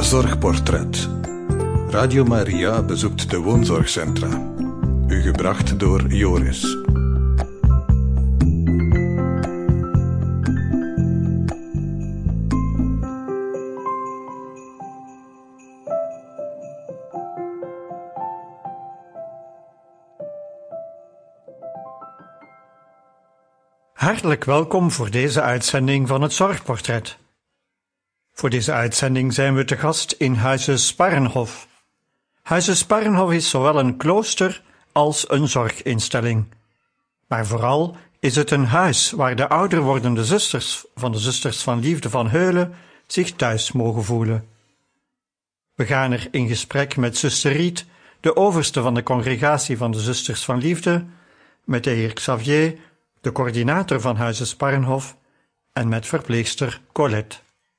Zorgportret. Radio Maria bezoekt de woonzorgcentra. U gebracht door Joris. Hartelijk welkom voor deze uitzending van het Zorgportret. Voor deze uitzending zijn we te gast in Huize Sparrenhof. Huize Sparrenhof is zowel een klooster als een zorginstelling. Maar vooral is het een huis waar de ouder wordende zusters van de Zusters van Liefde van Heulen zich thuis mogen voelen. We gaan er in gesprek met zuster Riet, de overste van de congregatie van de Zusters van Liefde, met de heer Xavier, de coördinator van Huize Sparrenhof, en met verpleegster Colette.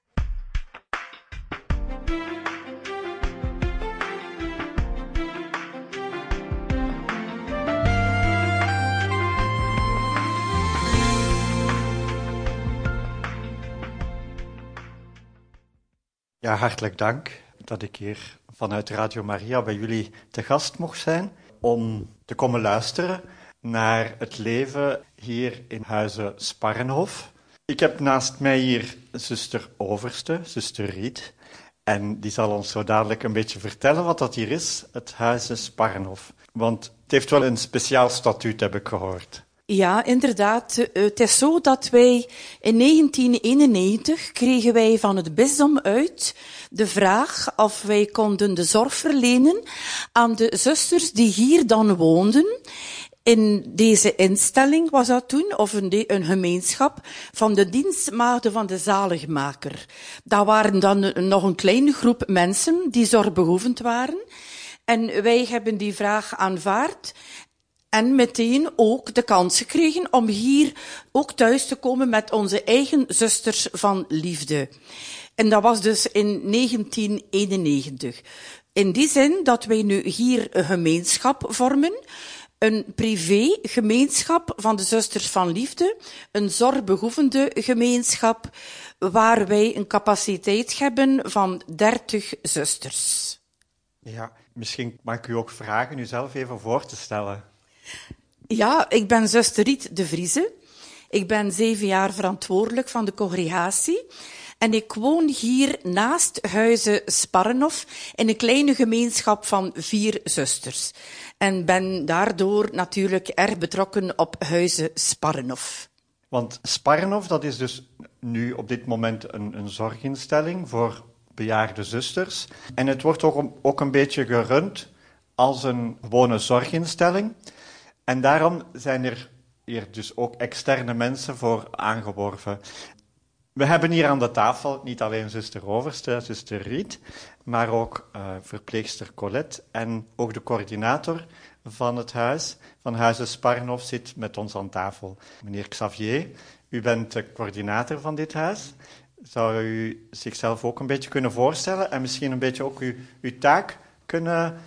Ja, hartelijk dank dat ik hier vanuit Radio Maria bij jullie te gast mocht zijn om te komen luisteren naar het leven hier in Huize Sparrenhof. Ik heb naast mij hier zuster Overste, zuster Riet, en die zal ons zo dadelijk een beetje vertellen wat dat hier is, het Huize Sparrenhof. Want het heeft wel een speciaal statuut, heb ik gehoord. Ja, inderdaad. Het is zo dat wij in 1991 kregen wij van het bisdom uit de vraag of wij konden de zorg verlenen aan de zusters die hier dan woonden. In deze instelling was dat toen, of een gemeenschap van de dienstmaagden van de zaligmaker. Dat waren dan nog een kleine groep mensen die zorgbehoevend waren. En wij hebben die vraag aanvaard. En meteen ook de kans gekregen om hier ook thuis te komen met onze eigen Zusters van Liefde. En dat was dus in 1991. In die zin dat wij nu hier een gemeenschap vormen, een privé-gemeenschap van de Zusters van Liefde, een zorgbehoevende gemeenschap, waar wij een capaciteit hebben van 30 zusters. Ja, misschien mag ik u ook vragen uzelf even voor te stellen. Ja, ik ben zuster Riet de Vrieze. Ik ben 7 jaar verantwoordelijk van de congregatie. En ik woon hier naast Huize Sparrenhof in een kleine gemeenschap van 4 zusters. En ben daardoor natuurlijk erg betrokken op Huize Sparrenhof. Want Sparrenhof, dat is dus nu op dit moment een zorginstelling voor bejaarde zusters. En het wordt ook een beetje gerund als een gewone zorginstelling. En daarom zijn er hier dus ook externe mensen voor aangeworven. We hebben hier aan de tafel niet alleen zuster Overste, zuster Riet, maar ook verpleegster Colette en ook de coördinator van het huis, van Huize Sparrenhof, zit met ons aan tafel. Meneer Xavier, u bent de coördinator van dit huis. Zou u zichzelf ook een beetje kunnen voorstellen en misschien een beetje ook uw taak kunnen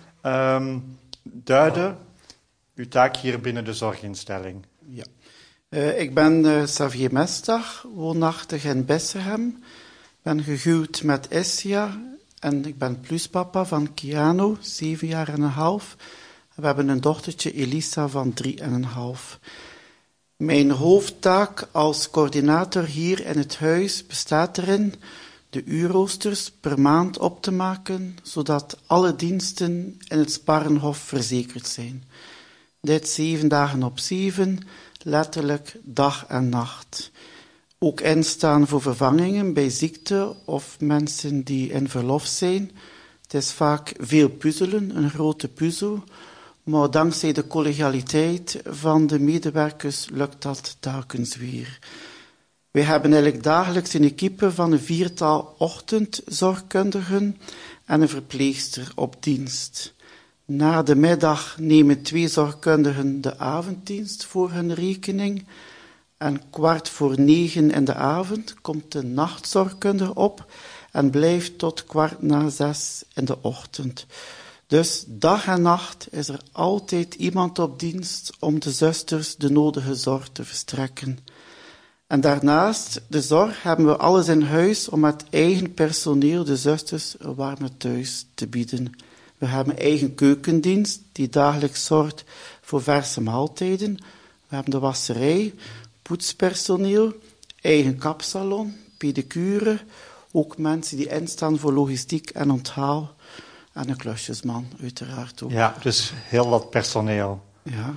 duiden? Uw taak hier binnen de zorginstelling. Ja. Ik ben Xavier Mestag, woonachtig in Besserhem. Ben gehuwd met Essia en ik ben pluspapa van Kiano, 7 jaar en een half. We hebben een dochtertje, Elisa, van 3,5. Mijn hoofdtaak als coördinator hier in het huis bestaat erin de uurroosters per maand op te maken, zodat alle diensten in het Sparrenhof verzekerd zijn. Dit 7 dagen op 7, letterlijk dag en nacht. Ook instaan voor vervangingen bij ziekte of mensen die in verlof zijn. Het is vaak veel puzzelen, een grote puzzel, maar dankzij de collegialiteit van de medewerkers lukt dat telkens weer. Wij hebben eigenlijk dagelijks een equipe van een 4-tal ochtendzorgkundigen en een verpleegster op dienst. Na de middag nemen 2 zorgkundigen de avonddienst voor hun rekening. En 8:45 in de avond komt de nachtzorgkundige op en blijft tot 5:15 in de ochtend. Dus dag en nacht is er altijd iemand op dienst om de zusters de nodige zorg te verstrekken. En daarnaast, de zorg, hebben we alles in huis om met eigen personeel de zusters een warme thuis te bieden. We hebben een eigen keukendienst die dagelijks zorgt voor verse maaltijden. We hebben de wasserij, poetspersoneel, eigen kapsalon, pedicure, ook mensen die instaan voor logistiek en onthaal. En een klusjesman, uiteraard ook. Ja, dus heel wat personeel. Ja,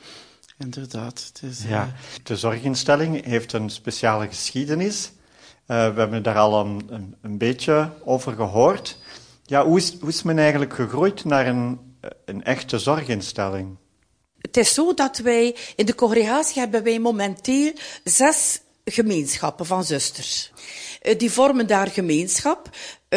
inderdaad. Het is, De zorginstelling heeft een speciale geschiedenis. We hebben daar al een beetje over gehoord. Ja, hoe is men eigenlijk gegroeid naar een echte zorginstelling? Het is zo dat wij in de congregatie hebben wij momenteel 6 gemeenschappen van zusters. Die vormen daar gemeenschap,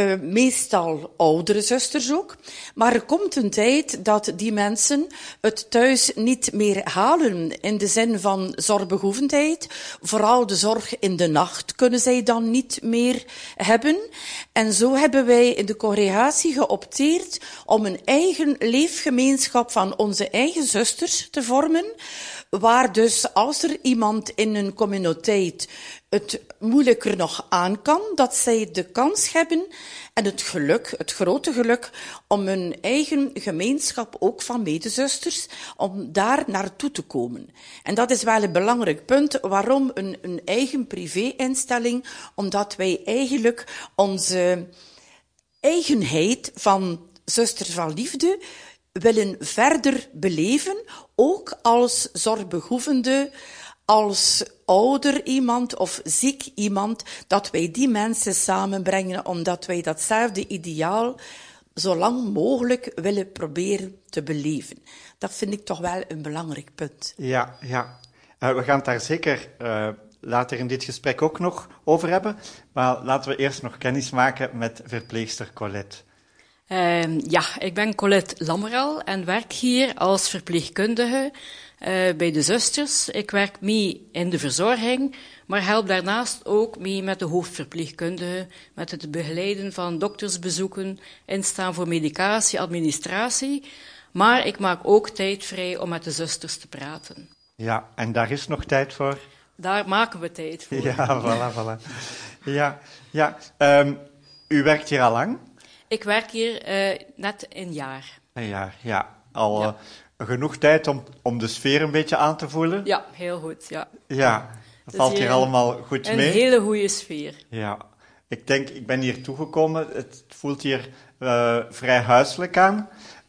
meestal oudere zusters ook. Maar er komt een tijd dat die mensen het thuis niet meer halen in de zin van zorgbehoevendheid. Vooral de zorg in de nacht kunnen zij dan niet meer hebben. En zo hebben wij in de congregatie geopteerd om een eigen leefgemeenschap van onze eigen zusters te vormen. Waar dus als er iemand in een communiteit het moeilijker nog aan kan, dat zij de kans hebben en het grote geluk, om hun eigen gemeenschap, ook van medezusters, om daar naartoe te komen. En dat is wel een belangrijk punt. Waarom een eigen privé-instelling? Omdat wij eigenlijk onze eigenheid van Zusters van Liefde willen verder beleven, ook als zorgbehoevende, als ouder iemand of ziek iemand, dat wij die mensen samenbrengen, omdat wij datzelfde ideaal zo lang mogelijk willen proberen te beleven. Dat vind ik toch wel een belangrijk punt. Ja. We gaan het daar zeker later in dit gesprek ook nog over hebben. Maar laten we eerst nog kennis maken met verpleegster Colette. Ik ben Colette Lammeral en werk hier als verpleegkundige bij de zusters. Ik werk mee in de verzorging, maar help daarnaast ook mee met de hoofdverpleegkundige, met het begeleiden van doktersbezoeken, instaan voor medicatie, administratie. Maar ik maak ook tijd vrij om met de zusters te praten. Ja, en daar is nog tijd voor? Daar maken we tijd voor. Ja, voilà. Ja. U werkt hier al lang? Ik werk hier net een jaar. Een jaar, ja. Al genoeg tijd om de sfeer een beetje aan te voelen? Ja, heel goed, ja. Ja, dat valt hier allemaal goed mee? Een hele goede sfeer. Ja. Ik ben hier toegekomen. Het voelt hier vrij huiselijk aan.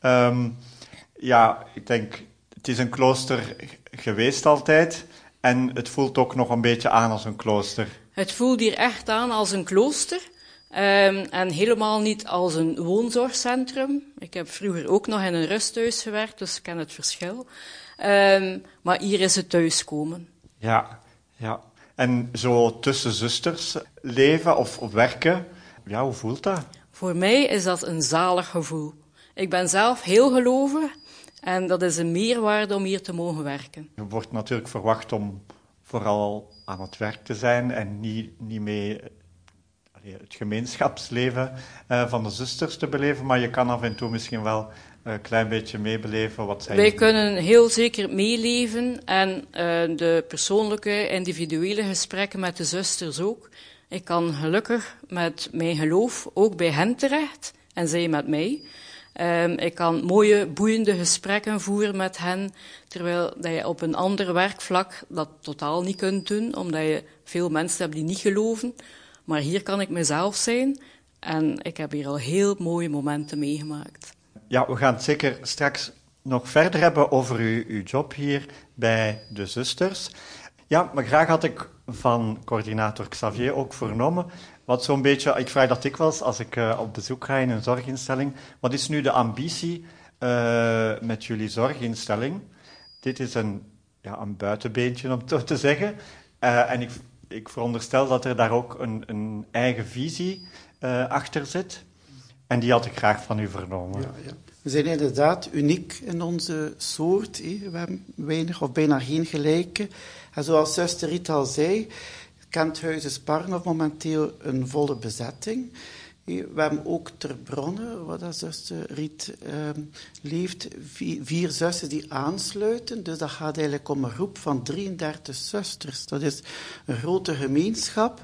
Ik denk, het is een klooster geweest altijd. En het voelt ook nog een beetje aan als een klooster. Het voelt hier echt aan als een klooster. En helemaal niet als een woonzorgcentrum. Ik heb vroeger ook nog in een rusthuis gewerkt, dus ik ken het verschil. Maar hier is het thuiskomen. Ja. En zo tussen zusters leven of werken, ja, hoe voelt dat? Voor mij is dat een zalig gevoel. Ik ben zelf heel gelovig en dat is een meerwaarde om hier te mogen werken. Je wordt natuurlijk verwacht om vooral aan het werk te zijn en niet mee het gemeenschapsleven van de zusters te beleven, maar je kan af en toe misschien wel een klein beetje meebeleven wat zij... Wij kunnen heel zeker meeleven en de persoonlijke, individuele gesprekken met de zusters ook. Ik kan gelukkig met mijn geloof ook bij hen terecht en zij met mij. Ik kan mooie, boeiende gesprekken voeren met hen, terwijl dat je op een ander werkvlak dat totaal niet kunt doen, omdat je veel mensen hebt die niet geloven. Maar hier kan ik mezelf zijn en ik heb hier al heel mooie momenten meegemaakt. Ja, we gaan het zeker straks nog verder hebben over uw job hier bij de zusters. Ja, maar graag had ik van coördinator Xavier ook vernomen, wat zo'n beetje, ik vraag dat dikwijls als ik op bezoek ga in een zorginstelling, wat is nu de ambitie met jullie zorginstelling? Dit is een buitenbeentje, om het te zeggen. En ik veronderstel dat er daar ook een eigen visie achter zit. En die had ik graag van u vernomen. Ja. We zijn inderdaad uniek in onze soort. We hebben weinig of bijna geen gelijke. En zoals zuster Rita al zei, kent Huizen Sparrenhof momenteel een volle bezetting. We hebben ook Ter Bronne, waar dat zuster Riet leeft, 4 zusters die aansluiten. Dus dat gaat eigenlijk om een groep van 33 zusters. Dat is een grote gemeenschap.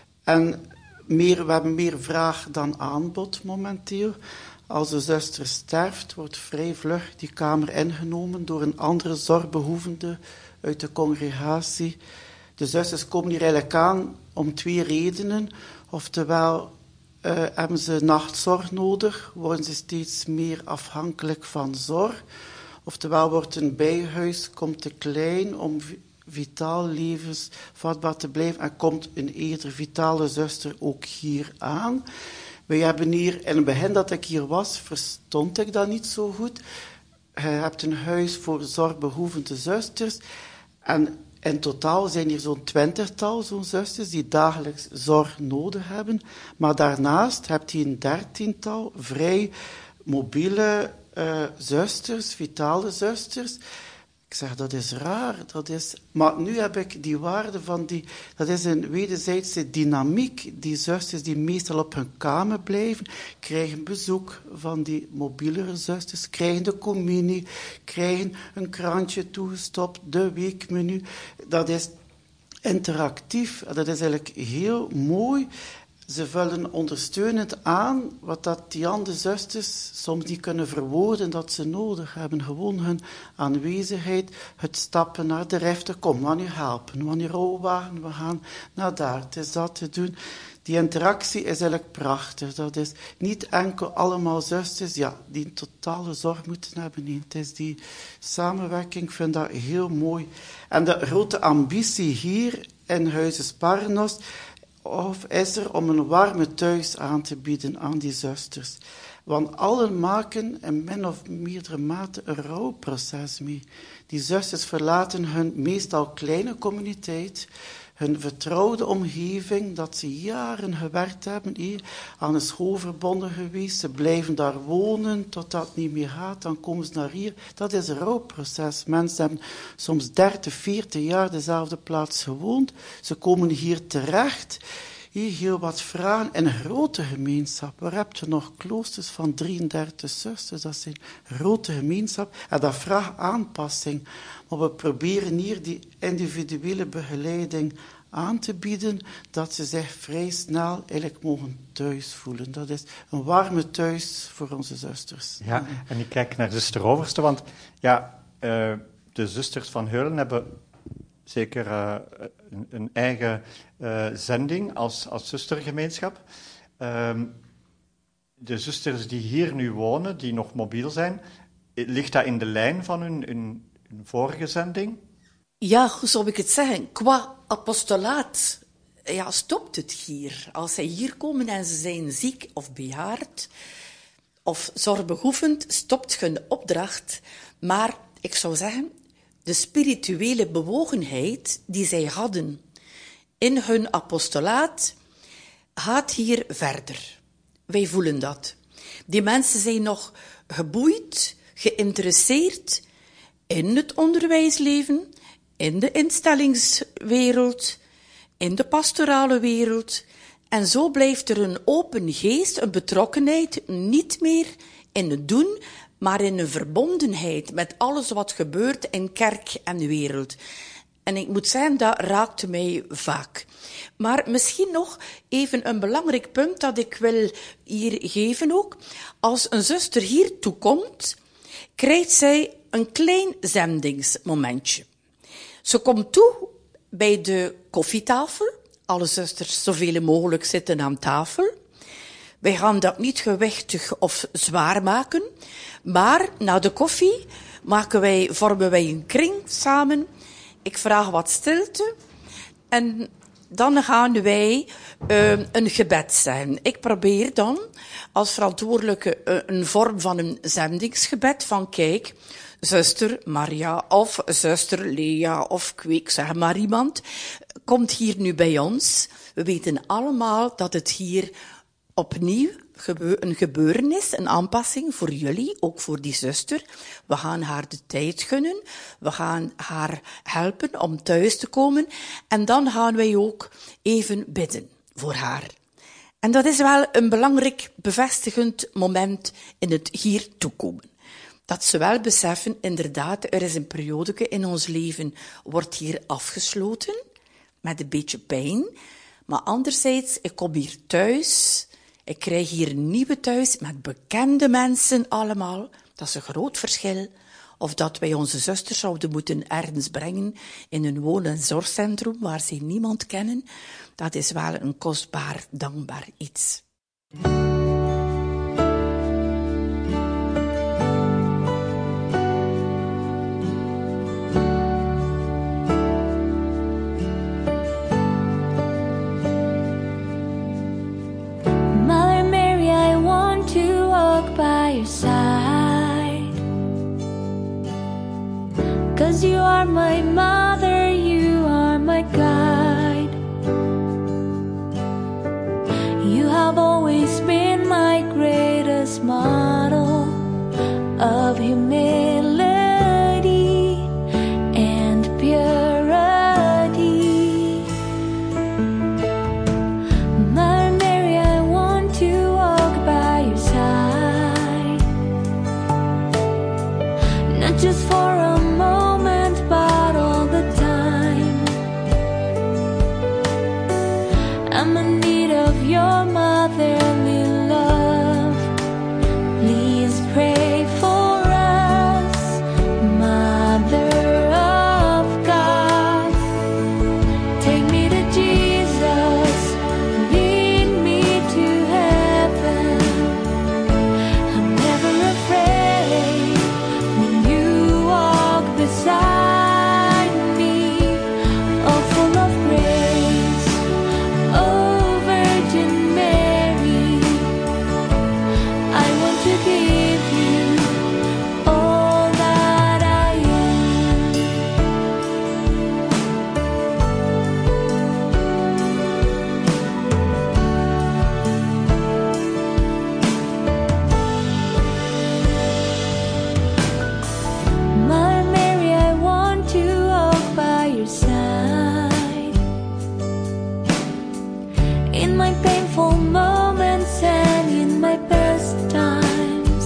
En we hebben meer vraag dan aanbod momenteel. Als de zuster sterft, wordt vrij vlug die kamer ingenomen door een andere zorgbehoevende uit de congregatie. De zusters komen hier eigenlijk aan om 2 redenen. Oftewel hebben ze nachtzorg nodig, worden ze steeds meer afhankelijk van zorg. Oftewel wordt een bijhuis komt te klein om vitaal levensvatbaar te blijven en komt een eerder vitale zuster ook hier aan. Wij hebben hier, in het begin dat ik hier was, verstond ik dat niet zo goed. Je hebt een huis voor zorgbehoevende zusters en in totaal zijn hier zo'n 20-tal zo'n zusters die dagelijks zorg nodig hebben. Maar daarnaast hebt je een 13-tal vrij mobiele zusters, vitale zusters. Ik zeg, dat is raar. Maar nu heb ik die waarde van dat is een wederzijdse dynamiek. Die zusters die meestal op hun kamer blijven, krijgen bezoek van die mobielere zusters, krijgen de communie, krijgen een krantje toegestopt, de weekmenu. Dat is interactief. Dat is eigenlijk heel mooi. Ze vullen ondersteunend aan wat dat die andere zusters soms niet kunnen verwoorden dat ze nodig hebben. Gewoon hun aanwezigheid, het stappen naar de rechter. Kom, we gaan u helpen, we gaan u rouwwagen, we gaan naar daar. Het is dat te doen. Die interactie is eigenlijk prachtig. Dat is niet enkel allemaal zusters die een totale zorg moeten hebben. Nee, het is die samenwerking, ik vind dat heel mooi. En de grote ambitie hier in Huize Sparrenost of is er om een warme thuis aan te bieden aan die zusters. Want allen maken in min of meerdere mate een rouwproces mee. Die zusters verlaten hun meestal kleine communiteit, hun vertrouwde omgeving, dat ze jaren gewerkt hebben, aan een school verbonden geweest. Ze blijven daar wonen totdat het niet meer gaat, dan komen ze naar hier. Dat is een rouwproces. Mensen hebben soms 30, 40 jaar dezelfde plaats gewoond. Ze komen hier terecht. Hier heel wat vragen. In een grote gemeenschap, waar heb je nog kloosters van 33 zusters? Dat is een grote gemeenschap. En dat vraagt aanpassing. Maar we proberen hier die individuele begeleiding aan te bieden, dat ze zich vrij snel eigenlijk mogen thuis voelen. Dat is een warme thuis voor onze zusters. Ja, en ik kijk naar zuster Overste, want de zusters van Heulen hebben zeker een eigen zending als zustergemeenschap. De zusters die hier nu wonen, die nog mobiel zijn, ligt dat in de lijn van hun vorige zending? Ja, hoe zou ik het zeggen? Qua apostolaat stopt het hier. Als zij hier komen en ze zijn ziek of bejaard of zorgbehoevend, stopt hun opdracht. Maar ik zou zeggen, de spirituele bewogenheid die zij hadden in hun apostolaat gaat hier verder. Wij voelen dat. Die mensen zijn nog geboeid, geïnteresseerd in het onderwijsleven, in de instellingswereld, in de pastorale wereld. En zo blijft er een open geest, een betrokkenheid, niet meer in het doen, maar in een verbondenheid met alles wat gebeurt in kerk en wereld. En ik moet zeggen, dat raakte mij vaak. Maar misschien nog even een belangrijk punt dat ik wil hier geven ook. Als een zuster hier toekomt, krijgt zij een klein zendingsmomentje. Ze komt toe bij de koffietafel. Alle zusters zoveel mogelijk zitten aan tafel. Wij gaan dat niet gewichtig of zwaar maken. Maar na de koffie vormen wij een kring samen. Ik vraag wat stilte. En dan gaan wij een gebed zeggen. Ik probeer dan als verantwoordelijke een vorm van een zendingsgebed van kijk, zuster Maria of zuster Lea of ik zeg maar iemand, komt hier nu bij ons. We weten allemaal dat het hier opnieuw een gebeuren is, een aanpassing voor jullie, ook voor die zuster. We gaan haar de tijd gunnen, we gaan haar helpen om thuis te komen en dan gaan wij ook even bidden voor haar. En dat is wel een belangrijk bevestigend moment in het hier toekomen. Dat ze wel beseffen, inderdaad, er is een periode in ons leven, wordt hier afgesloten, met een beetje pijn. Maar anderzijds, ik kom hier thuis, ik krijg hier een nieuwe thuis, met bekende mensen allemaal. Dat is een groot verschil. Of dat wij onze zusters zouden moeten ergens brengen in een woon- en zorgcentrum waar ze niemand kennen. Dat is wel een kostbaar, dankbaar iets. Mother Mary, I want to walk by your side, 'cause you are my mother, you are my guide. You have always been my greatest model of humility and purity. Mother Mary, I want to walk by your side, not just for a moment, but all the time. I'm in need of your motherly love. Please pray for us, Mother of God. Take me to Jesus, lead me to heaven. I'm never afraid when you walk beside me. Oh, full of grace, oh Virgin Mary, I want to give you all that I am. Mother Mary, I want to walk by your side in my painful moments and in my best times.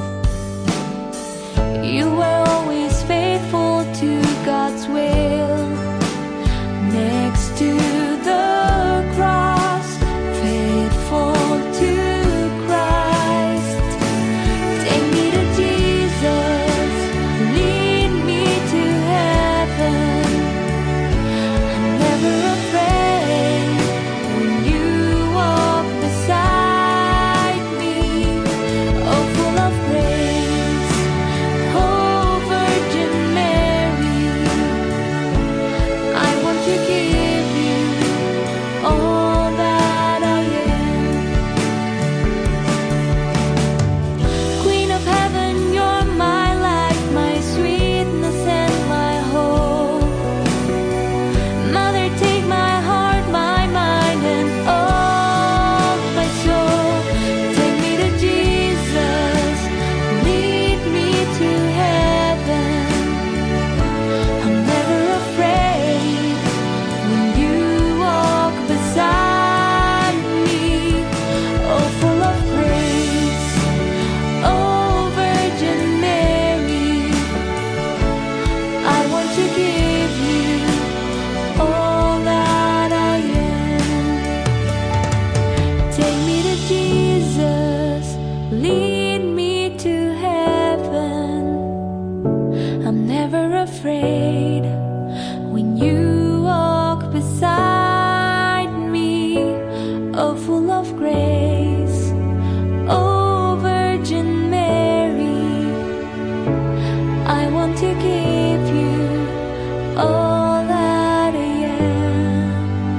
You were always faithful to God's will. Next to the cross, faithful to Christ. Take me to Jesus, lead me to heaven. I'm never afraid when you walk beside me. Oh, full of grace, oh Virgin Mary, I want to give you all that I am. Queen of heaven, you're my life, my sweetness and my hope. Mother, take my heart, my mind, and all my soul. Take me to Jesus, lead me to heaven. I'm never afraid when you walk beside me. Oh, full of grace, oh Virgin Mary, I want to give you all that I am. Take me to Jesus, lead me to heaven. I'm never afraid when you walk beside me. Oh, full of grace, oh Virgin Mary, I want to give you all that I am.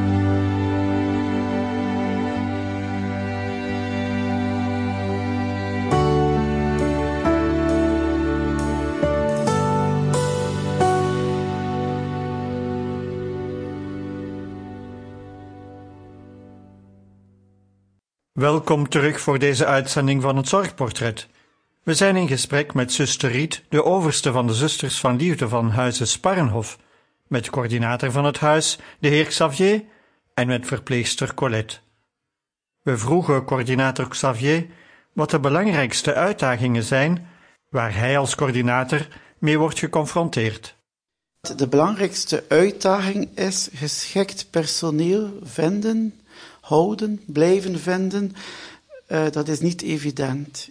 Welkom terug voor deze uitzending van het Zorgportret. We zijn in gesprek met zuster Riet, de overste van de Zusters van Liefde van Huize Sparrenhof, met coördinator van het huis, de heer Xavier, en met verpleegster Colette. We vroegen coördinator Xavier wat de belangrijkste uitdagingen zijn waar hij als coördinator mee wordt geconfronteerd. De belangrijkste uitdaging is geschikt personeel vinden, houden, blijven vinden. Dat is niet evident.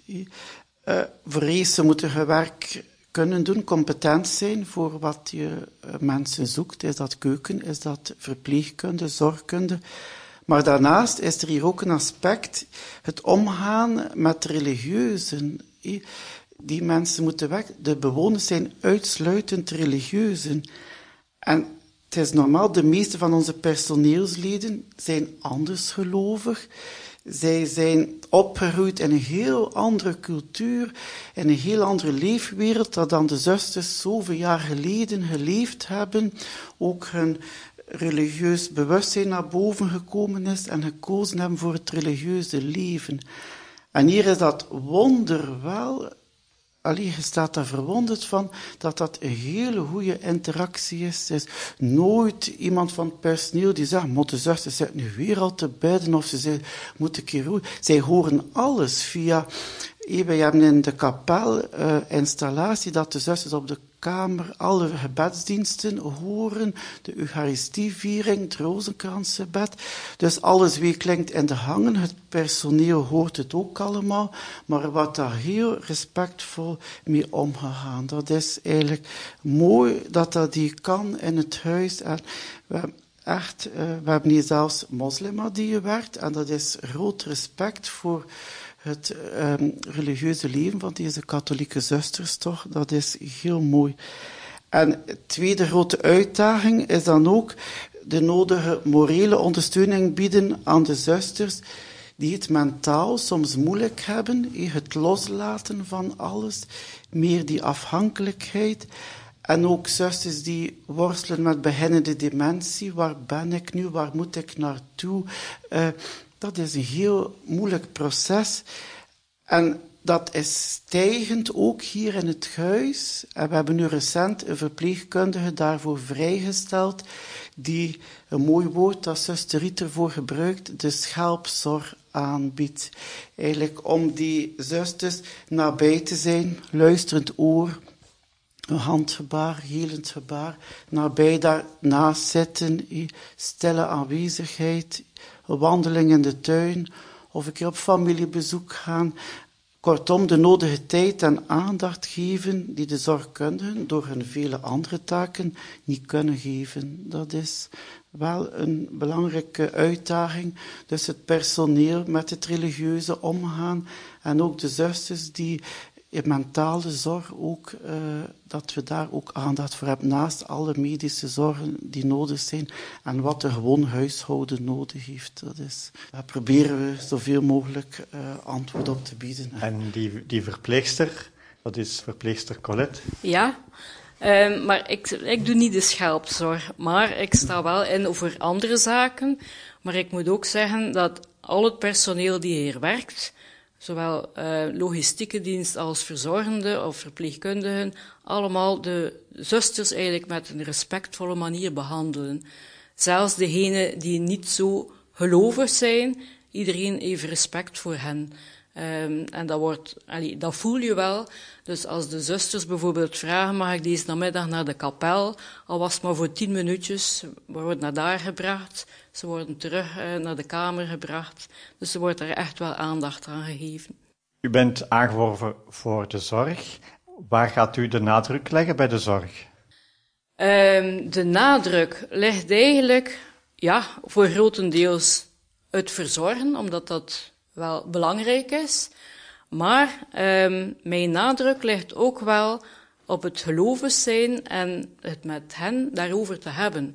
Voor eerst moeten je werk kunnen doen, competent zijn voor wat je mensen zoekt. Is dat keuken, is dat verpleegkunde, zorgkunde? Maar daarnaast is er hier ook een aspect, het omgaan met religieuzen. Die mensen moeten weg. De bewoners zijn uitsluitend religieuzen. En het is normaal, de meeste van onze personeelsleden zijn andersgelovig. Zij zijn opgegroeid in een heel andere cultuur, in een heel andere leefwereld dan de zusters zoveel jaar geleden geleefd hebben. Ook hun religieus bewustzijn naar boven gekomen is en gekozen hebben voor het religieuze leven. En hier is dat wonder wel, je staat daar verwonderd van, dat een hele goede interactie is. Er is nooit iemand van het personeel die zegt, maar de zusters zitten nu weer al te bidden, of ze zeggen, moet ik hier roeien. Zij horen alles via, wij hebben in de kapel installatie dat de zusters op de kamer alle gebedsdiensten horen, de Eucharistieviering, het Rozenkransgebed. Dus alles weer klinkt in de hangen, het personeel hoort het ook allemaal, maar er wordt daar heel respectvol mee omgegaan. Dat is eigenlijk mooi dat hier kan in het huis. En we hebben hier zelfs moslima die werkt, en dat is groot respect voor het religieuze leven van deze katholieke zusters, toch? Dat is heel mooi. En de tweede grote uitdaging is dan ook de nodige morele ondersteuning bieden aan de zusters die het mentaal soms moeilijk hebben, het loslaten van alles, meer die afhankelijkheid. En ook zusters die worstelen met beginnende dementie. Waar ben ik nu? Waar moet ik naartoe? Dat is een heel moeilijk proces. En dat is stijgend ook hier in het huis. En we hebben nu recent een verpleegkundige daarvoor vrijgesteld, die, een mooi woord dat zuster Riet ervoor gebruikt, de schelpzorg aanbiedt. Eigenlijk om die zusters nabij te zijn, luisterend oor, een handgebaar, helend gebaar, nabij daarnaast zitten, stille aanwezigheid, een wandeling in de tuin, of een keer op familiebezoek gaan. Kortom, de nodige tijd en aandacht geven die de zorgkundigen door hun vele andere taken niet kunnen geven. Dat is wel een belangrijke uitdaging. Dus het personeel met het religieuze omgaan en ook de zusters die in mentale zorg ook, dat we daar ook aandacht voor hebben, naast alle medische zorgen die nodig zijn en wat een gewoon huishouden nodig heeft. Daar proberen we zoveel mogelijk antwoord op te bieden. En die verpleegster, dat is verpleegster Colette? Ja, maar ik doe niet de schelpzorg, maar ik sta wel in over andere zaken. Maar ik moet ook zeggen dat al het personeel die hier werkt, zowel logistieke dienst als verzorgende of verpleegkundigen, allemaal de zusters eigenlijk met een respectvolle manier behandelen. Zelfs degenen die niet zo gelovig zijn, iedereen heeft respect voor hen. En dat voel je wel. Dus als de zusters bijvoorbeeld vragen, mag ik deze namiddag naar de kapel, al was het maar voor 10 minuutjes, we worden naar daar gebracht, ze worden terug naar de kamer gebracht. Dus er wordt er echt wel aandacht aan gegeven. U bent aangeworven voor de zorg. Waar gaat u de nadruk leggen bij de zorg? De nadruk ligt eigenlijk, voor grotendeels het verzorgen, omdat dat wel belangrijk is. Maar mijn nadruk ligt ook wel op het gelovig zijn en het met hen daarover te hebben.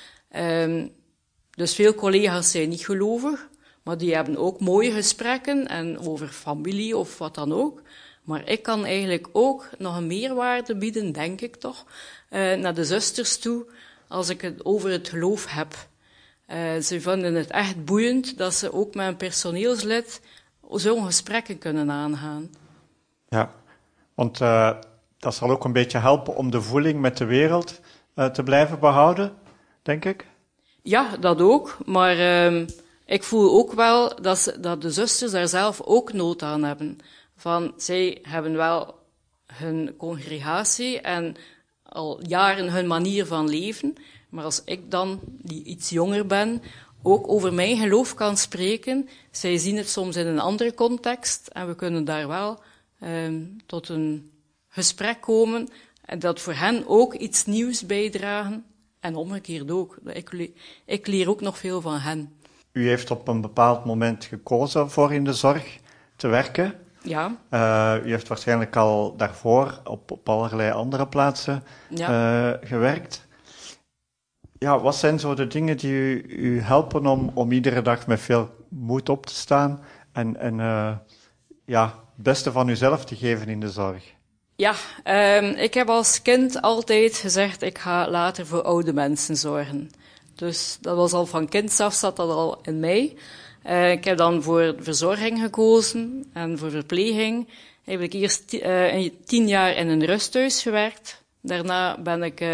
Dus veel collega's zijn niet gelovig, maar die hebben ook mooie gesprekken en over familie of wat dan ook. Maar ik kan eigenlijk ook nog een meerwaarde bieden, denk ik toch, naar de zusters toe, als ik het over het geloof heb. Ze vinden het echt boeiend dat ze ook met een personeelslid zo'n gesprekken kunnen aangaan. Ja, want dat zal ook een beetje helpen om de voeling met de wereld te blijven behouden, denk ik. Ja, dat ook. Maar ik voel ook wel dat de zusters daar zelf ook nood aan hebben. Van, zij hebben wel hun congregatie en al jaren hun manier van leven, maar als ik dan, die iets jonger ben, ook over mijn geloof kan spreken, zij zien het soms in een andere context en we kunnen daar wel tot een gesprek komen en dat voor hen ook iets nieuws bijdragen en omgekeerd ook. Ik leer ook nog veel van hen. U heeft op een bepaald moment gekozen voor in de zorg te werken. Ja. U heeft waarschijnlijk al daarvoor op allerlei andere plaatsen gewerkt. Ja, wat zijn zo de dingen die u helpen om iedere dag met veel moed op te staan en het beste van uzelf te geven in de zorg? Ja, ik heb als kind altijd gezegd, ik ga later voor oude mensen zorgen. Dus dat was al van kinds af, zat dat al in mij. Ik heb dan voor verzorging gekozen en voor verpleging. Heb ik eerst 10 jaar in een rusthuis gewerkt. Daarna ben ik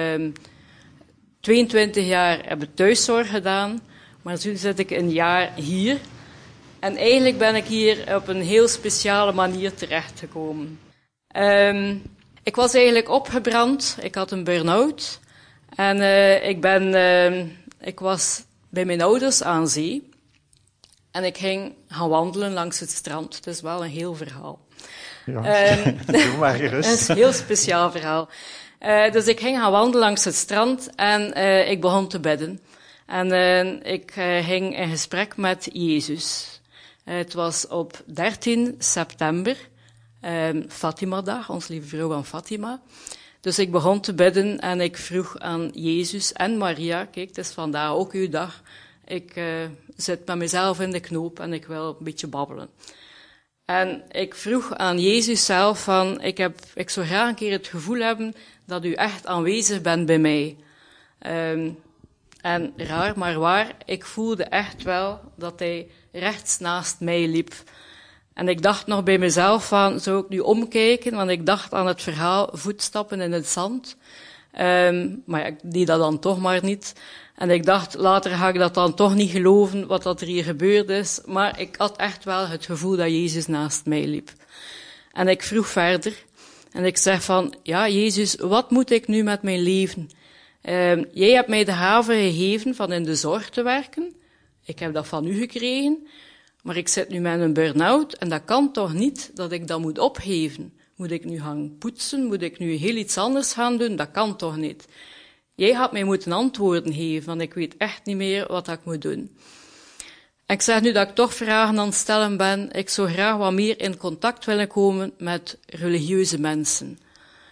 22 jaar heb ik thuiszorg gedaan. Maar nu zit ik een jaar hier. En eigenlijk ben ik hier op een heel speciale manier terechtgekomen. Ik was eigenlijk opgebrand. Ik had een burn-out. En ik was bij mijn ouders aan zee. En ik ging gaan wandelen langs het strand. Het is wel een heel verhaal. Ja, doe maar gerust. Het is een heel speciaal verhaal. Dus ik ging gaan wandelen langs het strand en ik begon te bidden. En ik ging in gesprek met Jezus. Het was op 13 september, Fatima-dag, ons lieve vrouw van Fatima. Dus ik begon te bidden en ik vroeg aan Jezus en Maria, kijk, het is vandaag ook uw dag. Ik zit met mezelf in de knoop en ik wil een beetje babbelen. En ik vroeg aan Jezus zelf van, ik zou graag een keer het gevoel hebben dat u echt aanwezig bent bij mij. En raar maar waar, ik voelde echt wel dat hij rechts naast mij liep. En ik dacht nog bij mezelf van, zou ik nu omkijken? Want ik dacht aan het verhaal voetstappen in het zand. Maar ik deed dat dan toch maar niet. En ik dacht, later ga ik dat dan toch niet geloven, wat dat er hier gebeurd is. Maar ik had echt wel het gevoel dat Jezus naast mij liep. En ik vroeg verder. En ik zeg van, ja, Jezus, wat moet ik nu met mijn leven? Jij hebt mij de gave gegeven van in de zorg te werken. Ik heb dat van u gekregen. Maar ik zit nu met een burn-out en dat kan toch niet dat ik dat moet opgeven? Moet ik nu gaan poetsen? Moet ik nu heel iets anders gaan doen? Dat kan toch niet? Jij had mij moeten antwoorden geven, want ik weet echt niet meer wat ik moet doen. Ik zeg nu dat ik toch vragen aan het stellen ben. Ik zou graag wat meer in contact willen komen met religieuze mensen.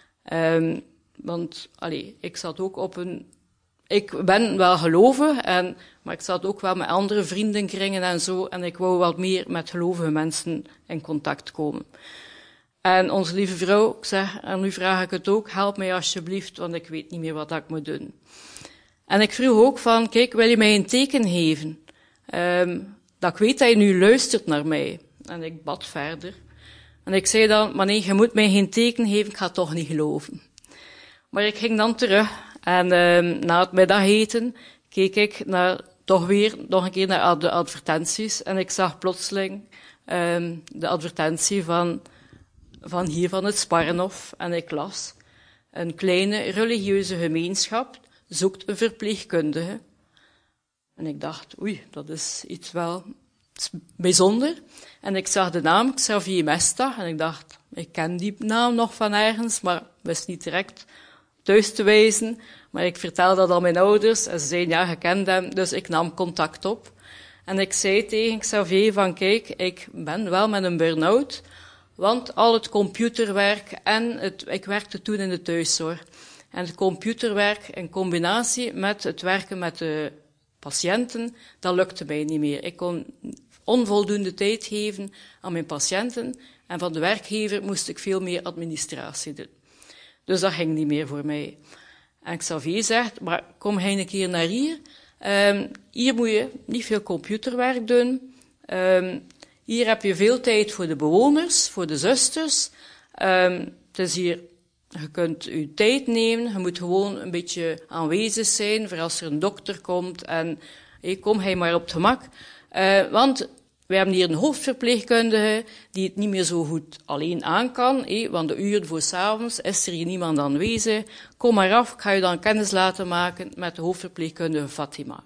Want, ik zat ook ik ben wel gelovig, maar ik zat ook wel met andere vriendenkringen en zo, en ik wou wat meer met gelovige mensen in contact komen. En onze lieve vrouw, ik zeg, en nu vraag ik het ook, help mij alsjeblieft, want ik weet niet meer wat ik moet doen. En ik vroeg ook van, kijk, wil je mij een teken geven? Dat ik weet dat je nu luistert naar mij. En ik bad verder. En ik zei dan, maar nee, je moet mij geen teken geven, ik ga toch niet geloven. Maar ik ging dan terug, en na het middageten keek ik nog een keer naar de advertenties, en ik zag plotseling de advertentie van het Sparrenhof, en ik las, een kleine religieuze gemeenschap zoekt een verpleegkundige. En ik dacht, oei, dat is iets wel bijzonder. En ik zag de naam Xavier Mestag, en ik dacht, ik ken die naam nog van ergens, maar wist niet direct thuis te wijzen. Maar ik vertelde dat aan mijn ouders, en ze zeiden, ja, je kent hem, dus ik nam contact op. En ik zei tegen Xavier van, kijk, ik ben wel met een burn-out, want al het computerwerk ik werkte toen in de thuiszorg. En het computerwerk in combinatie met het werken met de patiënten, dat lukte mij niet meer. Ik kon onvoldoende tijd geven aan mijn patiënten en van de werkgever moest ik veel meer administratie doen. Dus dat ging niet meer voor mij. En Xavier zegt, maar kom jij een keer naar hier. Hier moet je niet veel computerwerk doen. Hier heb je veel tijd voor de bewoners, voor de zusters. Het is hier, je kunt je tijd nemen, je moet gewoon een beetje aanwezig zijn voor als er een dokter komt. En kom hij maar op het gemak. Want we hebben hier een hoofdverpleegkundige die het niet meer zo goed alleen aan kan. Want de uren voor 's avonds is er hier niemand aanwezig. Kom maar af, ik ga je dan kennis laten maken met de hoofdverpleegkundige Fatima.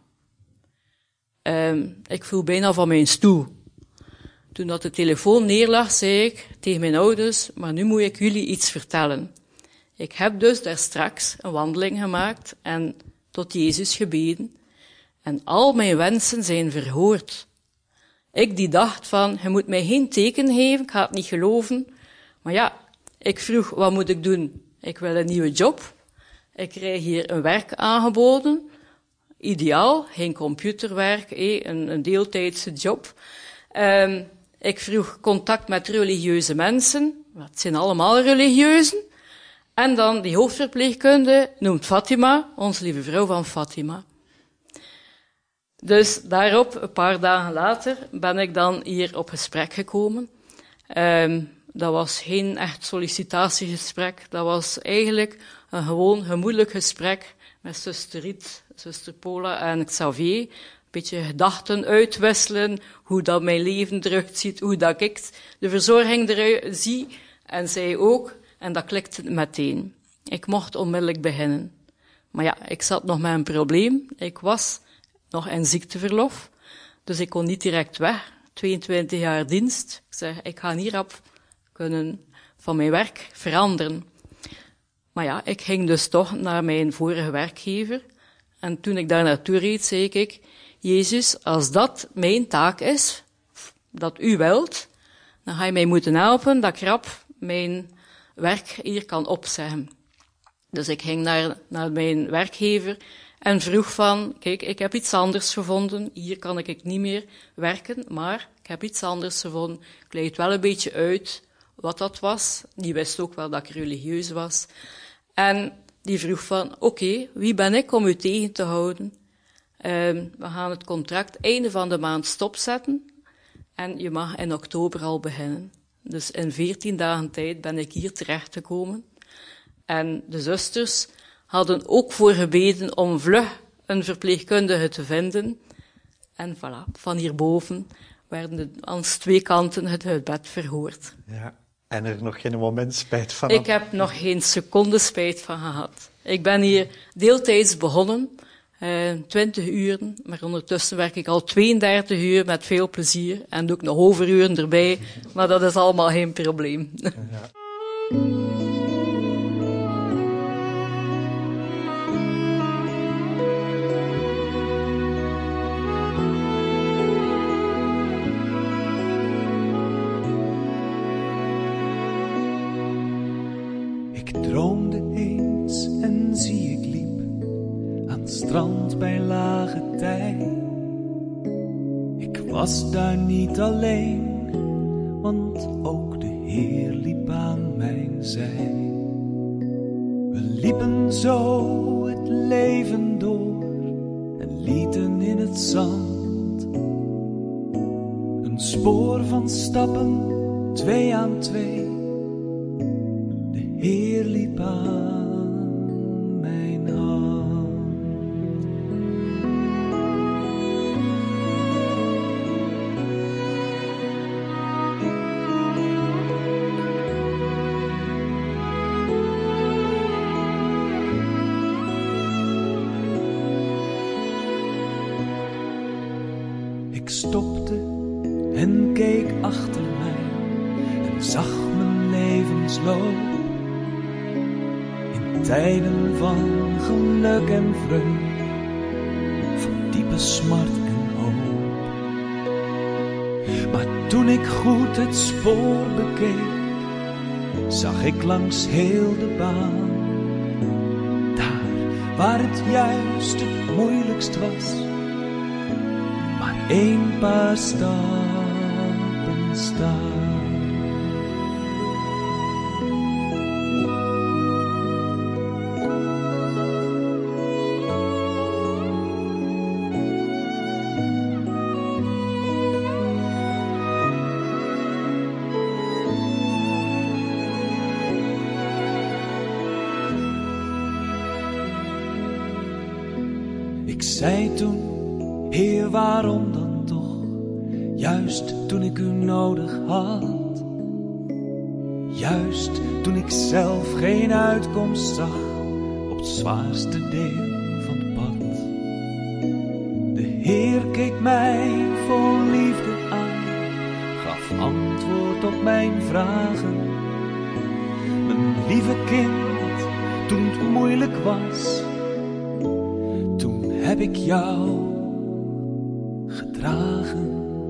Ik viel bijna van mijn stoel. Toen dat de telefoon neerlag, zei ik tegen mijn ouders, maar nu moet ik jullie iets vertellen. Ik heb dus daar straks een wandeling gemaakt en tot Jezus gebeden. En al mijn wensen zijn verhoord. Ik die dacht van, je moet mij geen teken geven, ik ga het niet geloven. Maar ja, ik vroeg, wat moet ik doen? Ik wil een nieuwe job. Ik krijg hier een werk aangeboden. Ideaal, geen computerwerk, een deeltijdse job. Ik vroeg contact met religieuze mensen. Het zijn allemaal religieuzen. En dan die hoofdverpleegkundige noemt Fatima, onze lieve vrouw van Fatima. Dus daarop, een paar dagen later, ben ik dan hier op gesprek gekomen. Dat was geen echt sollicitatiegesprek. Dat was eigenlijk een gewoon gemoedelijk gesprek met zuster Riet, zuster Paula en Xavier. Een beetje gedachten uitwisselen, hoe dat mijn leven eruit ziet, hoe dat ik de verzorging eruit zie. En zij ook. En dat klikte meteen. Ik mocht onmiddellijk beginnen. Maar ja, ik zat nog met een probleem. Ik was nog in ziekteverlof. Dus ik kon niet direct weg. 22 jaar dienst. Ik zeg, ik ga hierop kunnen van mijn werk veranderen. Maar ja, ik ging dus toch naar mijn vorige werkgever. En toen ik daar naartoe reed, zei ik, Jezus, als dat mijn taak is, dat u wilt, dan ga je mij moeten helpen dat ik rap mijn werk hier kan opzeggen. Dus ik ging naar mijn werkgever en vroeg van, kijk, ik heb iets anders gevonden, hier kan ik niet meer werken, maar ik heb iets anders gevonden. Ik leid het wel een beetje uit wat dat was. Die wist ook wel dat ik religieus was. En die vroeg van, oké, wie ben ik om u tegen te houden? We gaan het contract einde van de maand stopzetten en je mag in oktober al beginnen. Dus in 14 dagen tijd ben ik hier terechtgekomen. En de zusters hadden ook voor gebeden om vlug een verpleegkundige te vinden. En voilà, van hierboven werden aan 2 kanten het bed verhoord. Ja, en er nog geen moment spijt van? Ik heb nog geen seconde spijt van gehad. Ik ben hier deeltijds begonnen, 20 uren, maar ondertussen werk ik al 32 uur met veel plezier en doe ik nog overuren erbij, maar dat is allemaal geen probleem. Ja. Ik droomde eens en zie ik liep aan het strand bij lage tij. Ik was daar niet alleen, want ook de Heer liep aan mijn zij. We liepen zo het leven door en lieten in het zand een spoor van stappen, 2 aan 2. De Heer liep aan mijn hand. Ik stopte en keek achter mij en zag mijn levensloop. In tijden van geluk en vreugd, van diepe smart en hoop. Maar toen ik goed het spoor bekeek, zag ik langs heel de baan, daar waar het juist het moeilijkst was, maar 1 paar stappen staan. Ik zei toen, Heer, waarom dan toch? Juist toen ik u nodig had. Juist toen ik zelf geen uitkomst zag op het zwaarste deel van het pad. De Heer keek mij vol liefde aan, gaf antwoord op mijn vragen. Mijn lieve kind, toen het moeilijk was, toen heb ik jou gedragen.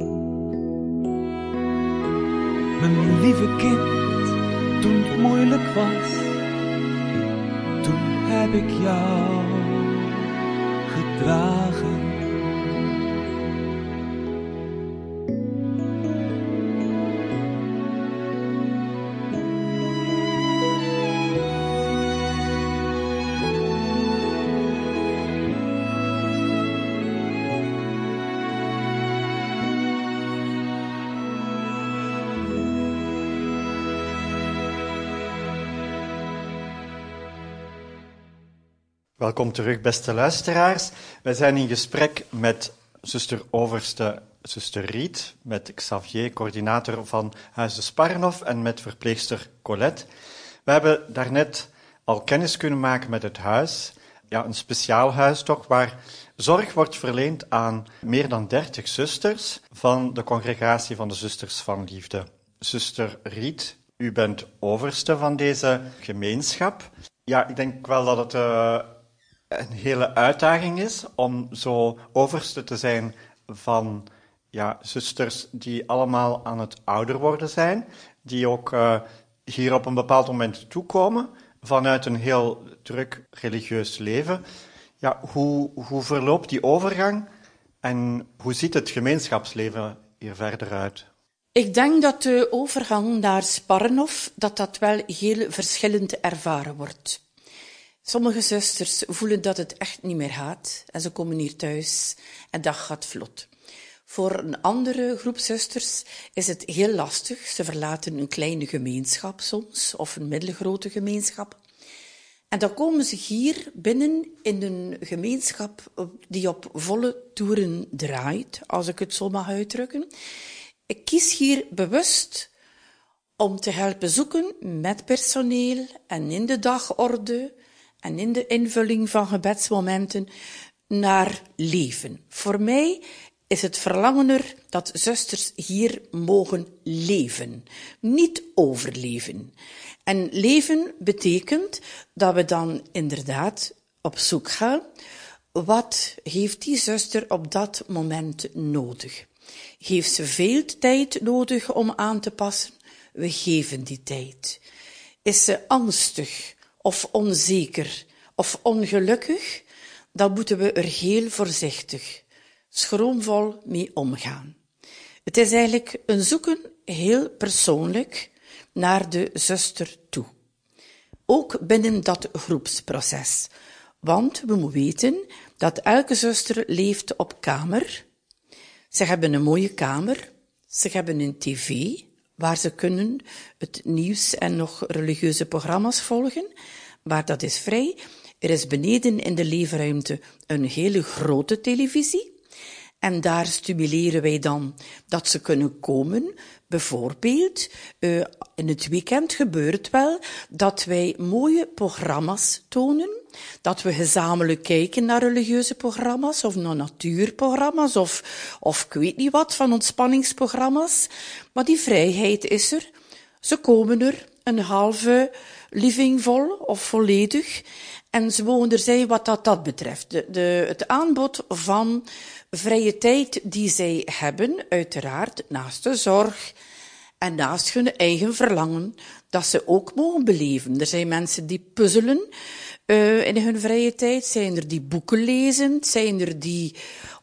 Mijn lieve kind, toen het moeilijk was, toen heb ik jou gedragen. Welkom terug, beste luisteraars. Wij zijn in gesprek met zuster Overste, zuster Riet, met Xavier, coördinator van Huis de Sparrenhof, en met verpleegster Colette. We hebben daarnet al kennis kunnen maken met het huis. Ja, een speciaal huis toch, waar zorg wordt verleend aan meer dan 30 zusters van de congregatie van de Zusters van Liefde. Zuster Riet, u bent overste van deze gemeenschap. Ja, ik denk wel dat het een hele uitdaging is om zo overste te zijn van zusters die allemaal aan het ouder worden zijn, die ook hier op een bepaald moment toekomen vanuit een heel druk religieus leven. Ja, hoe verloopt die overgang en hoe ziet het gemeenschapsleven hier verder uit? Ik denk dat de overgang naar Sparrenhof, dat wel heel verschillend ervaren wordt. Sommige zusters voelen dat het echt niet meer gaat en ze komen hier thuis en dat gaat vlot. Voor een andere groep zusters is het heel lastig. Ze verlaten een kleine gemeenschap soms, of een middelgrote gemeenschap. En dan komen ze hier binnen in een gemeenschap die op volle toeren draait, als ik het zo mag uitdrukken. Ik kies hier bewust om te helpen zoeken met personeel en in de dagorde en in de invulling van gebedsmomenten naar leven. Voor mij is het verlangen er dat zusters hier mogen leven, niet overleven. En leven betekent dat we dan inderdaad op zoek gaan. Wat heeft die zuster op dat moment nodig? Heeft ze veel tijd nodig om aan te passen? We geven die tijd. Is ze angstig of onzeker of ongelukkig? Dan moeten we er heel voorzichtig, schroomvol mee omgaan. Het is eigenlijk een zoeken, heel persoonlijk, naar de zuster toe. Ook binnen dat groepsproces. Want we moeten weten dat elke zuster leeft op kamer. Ze hebben een mooie kamer. Ze hebben een tv, waar ze kunnen het nieuws en nog religieuze programma's volgen. Maar dat is vrij. Er is beneden in de leefruimte een hele grote televisie. En daar stimuleren wij dan dat ze kunnen komen. Bijvoorbeeld, in het weekend gebeurt het wel dat wij mooie programma's tonen. Dat we gezamenlijk kijken naar religieuze programma's of naar natuurprogramma's of ik weet niet wat van ontspanningsprogramma's. Maar die vrijheid is er. Ze komen er een halve living vol of volledig. En ze mogen er zijn wat dat betreft. Het aanbod van vrije tijd die zij hebben, uiteraard naast de zorg en naast hun eigen verlangen, dat ze ook mogen beleven. Er zijn mensen die puzzelen in hun vrije tijd, zijn er die boeken lezen, zijn er die,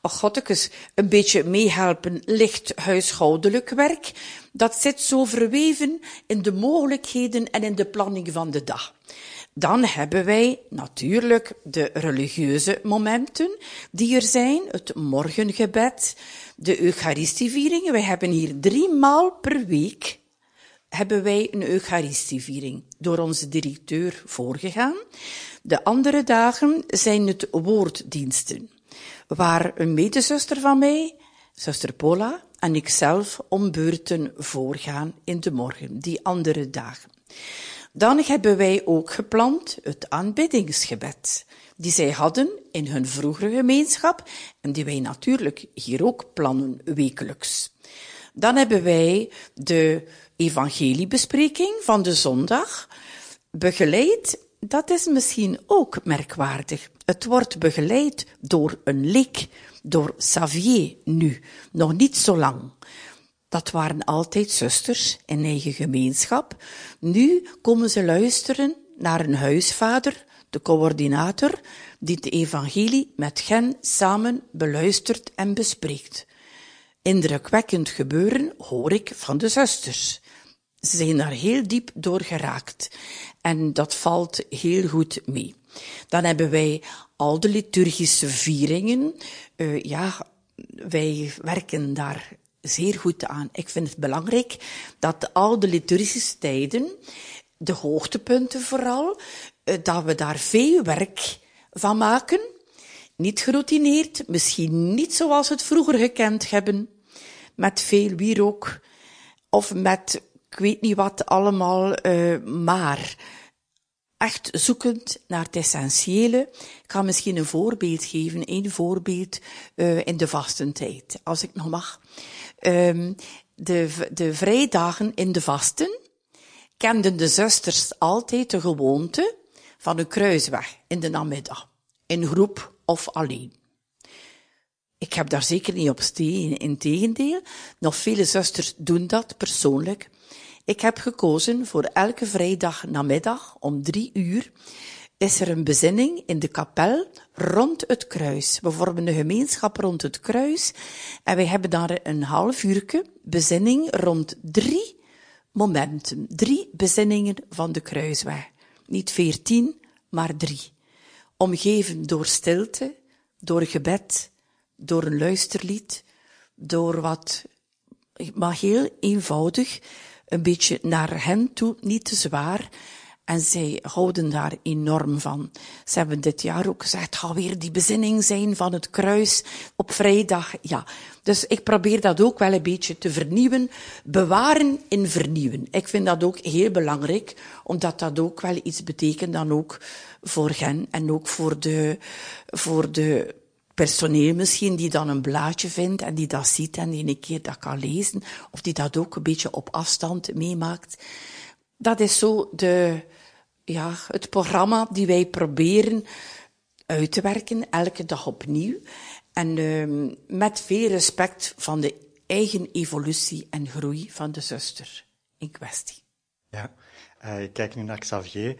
een beetje meehelpen, licht huishoudelijk werk. Dat zit zo verweven in de mogelijkheden en in de planning van de dag. Dan hebben wij natuurlijk de religieuze momenten die er zijn, het morgengebed, de Eucharistieviering. Wij hebben hier 3 maal per week hebben wij een Eucharistieviering door onze directeur voorgegaan. De andere dagen zijn het woorddiensten, waar een medezuster van mij, zuster Paula, en ikzelf om beurten voorgaan in de morgen, die andere dagen. Dan hebben wij ook gepland het aanbiddingsgebed, die zij hadden in hun vroegere gemeenschap en die wij natuurlijk hier ook plannen wekelijks. Dan hebben wij de evangeliebespreking van de zondag begeleid. Dat is misschien ook merkwaardig. Het wordt begeleid door een leek, door Xavier nu, nog niet zo lang. Dat waren altijd zusters in eigen gemeenschap. Nu komen ze luisteren naar een huisvader, de coördinator, die het evangelie met hen samen beluistert en bespreekt. Indrukwekkend gebeuren hoor ik van de zusters. Ze zijn daar heel diep door geraakt. En dat valt heel goed mee. Dan hebben wij al de liturgische vieringen. Wij werken daar zeer goed aan. Ik vind het belangrijk dat al de liturgische tijden, de hoogtepunten vooral, dat we daar veel werk van maken. Niet geroutineerd, misschien niet zoals we het vroeger gekend hebben, met veel wierook of met ik weet niet wat allemaal, maar echt zoekend naar het essentiële. Ik ga misschien een voorbeeld geven, één voorbeeld in de vastentijd, als ik nog mag. De vrijdagen in de vasten kenden de zusters altijd de gewoonte van een kruisweg in de namiddag, in groep of alleen. Ik heb daar zeker niet op steen, integendeel. Nog vele zusters doen dat persoonlijk. Ik heb gekozen voor elke vrijdag namiddag om 3:00 is er een bezinning in de kapel rond het kruis. We vormen een gemeenschap rond het kruis en wij hebben daar een half uurtje bezinning rond 3 momenten. 3 bezinningen van de kruisweg. Niet 14, maar 3. Omgeven door stilte, door gebed, door een luisterlied, door wat, maar heel eenvoudig, een beetje naar hen toe, niet te zwaar. En zij houden daar enorm van. Ze hebben dit jaar ook gezegd, het gaat weer die bezinning zijn van het kruis op vrijdag. Ja, dus ik probeer dat ook wel een beetje te vernieuwen. Bewaren in vernieuwen. Ik vind dat ook heel belangrijk, omdat dat ook wel iets betekent dan ook voor hen en ook voor de personeel misschien, die dan een blaadje vindt en die dat ziet en die een keer dat kan lezen, of die dat ook een beetje op afstand meemaakt. Dat is zo het programma die wij proberen uit te werken, elke dag opnieuw. En met veel respect van de eigen evolutie en groei van de zuster in kwestie. Ja, ik kijk nu naar Xavier.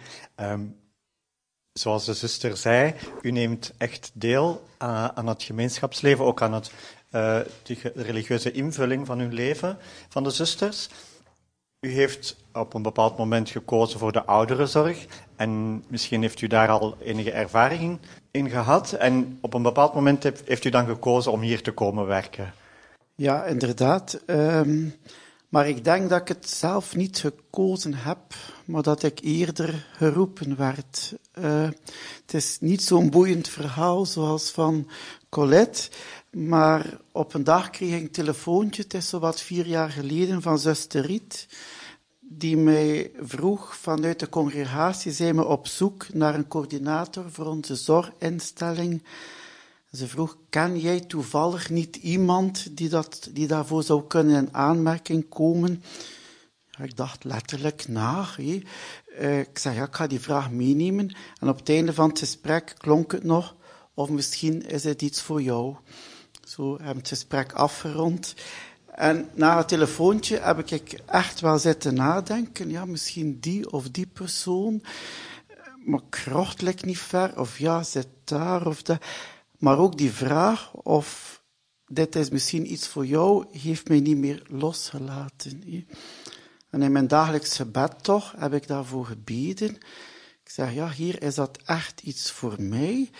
Zoals de zuster zei, u neemt echt deel aan het gemeenschapsleven, ook aan de religieuze invulling van uw leven, van de zusters. U heeft op een bepaald moment gekozen voor de ouderenzorg en misschien heeft u daar al enige ervaring in gehad. En op een bepaald moment heeft u dan gekozen om hier te komen werken. Ja, inderdaad. Maar ik denk dat ik het zelf niet gekozen heb, maar dat ik eerder geroepen werd. Het is niet zo'n boeiend verhaal zoals van Colette, maar op een dag kreeg ik een telefoontje, het is zowat 4 jaar geleden, van zuster Riet, die mij vroeg vanuit de congregatie, zijn we op zoek naar een coördinator voor onze zorginstelling. Ze vroeg, ken jij toevallig niet iemand die daarvoor zou kunnen in aanmerking komen? Ja, ik dacht letterlijk na. Ik zei, ja, ik ga die vraag meenemen. En op het einde van het gesprek klonk het nog, of misschien is het iets voor jou. Zo hebben we het gesprek afgerond. En na het telefoontje heb ik echt wel zitten nadenken. Ja, misschien die of die persoon. Maar krocht lijkt niet ver. Of ja, zit daar of dat. Maar ook die vraag of dit is misschien iets voor jou, heeft mij niet meer losgelaten. En in mijn dagelijks gebed toch heb ik daarvoor gebeden. Ik zeg, ja, hier is dat echt iets voor mij.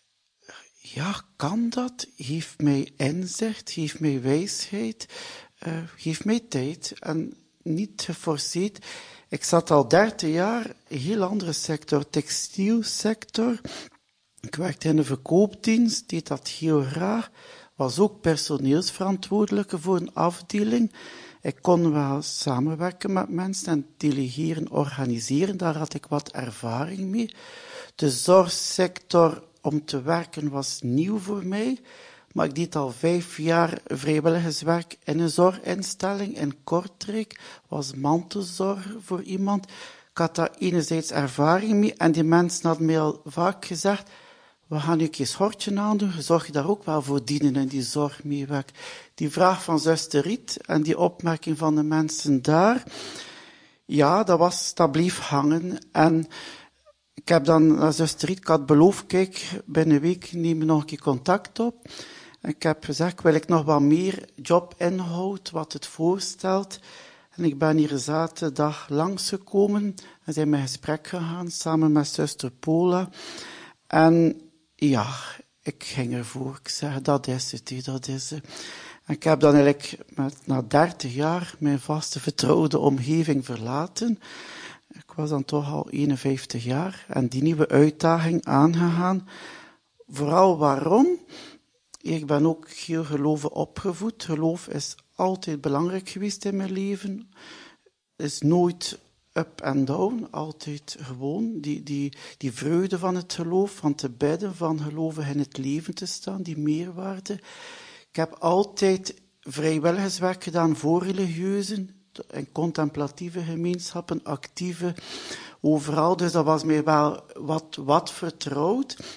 Ja, kan dat? Geef mij inzicht, geef mij wijsheid, geef mij tijd en niet geforceerd. Ik zat al 30 jaar in een heel andere sector, textielsector. Ik werkte in de verkoopdienst, deed dat heel graag, was ook personeelsverantwoordelijke voor een afdeling. Ik kon wel samenwerken met mensen en delegeren, organiseren. Daar had ik wat ervaring mee. De zorgsector om te werken was nieuw voor mij. Maar ik deed al 5 jaar vrijwilligerswerk in een zorginstelling in Kortrijk. Was mantelzorg voor iemand. Ik had daar enerzijds ervaring mee. En die mensen hadden mij al vaak gezegd, we gaan je een schortje aandoen, zorg je daar ook wel voor dienen in die zorgmeewerk. Die vraag van zuster Riet en die opmerking van de mensen daar, ja, dat bleef hangen. En ik heb dan naar zuster Riet, ik had beloofd, kijk, binnen een week nemen we nog een keer contact op. En ik heb gezegd, wil ik nog wat meer jobinhoud, wat het voorstelt. En ik ben hier zaterdag langsgekomen en zijn in gesprek gegaan, samen met zuster Paula. En ja, ik ging ervoor. Ik zeg, dat is het, dat is het. En ik heb dan eigenlijk na 30 jaar mijn vaste vertrouwde omgeving verlaten. Ik was dan toch al 51 jaar en die nieuwe uitdaging aangegaan. Vooral waarom? Ik ben ook heel geloven opgevoed. Geloof is altijd belangrijk geweest in mijn leven. Is nooit up en down, altijd gewoon. Die vreugde van het geloof, van te bidden, van geloven in het leven te staan, die meerwaarde. Ik heb altijd vrijwilligerswerk gedaan voor religieuzen, in contemplatieve gemeenschappen, actieve, overal. Dus dat was mij wel wat vertrouwd.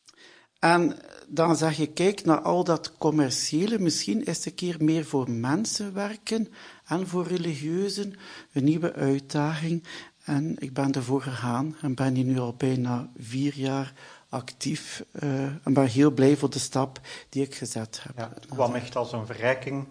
En dan zeg je, kijk naar al dat commerciële, misschien is het een keer meer voor mensen werken en voor religieuzen, een nieuwe uitdaging. En ik ben ervoor gegaan en ben hier nu al bijna 4 jaar actief en ben heel blij voor de stap die ik gezet heb. Ja, het kwam echt als een verrijking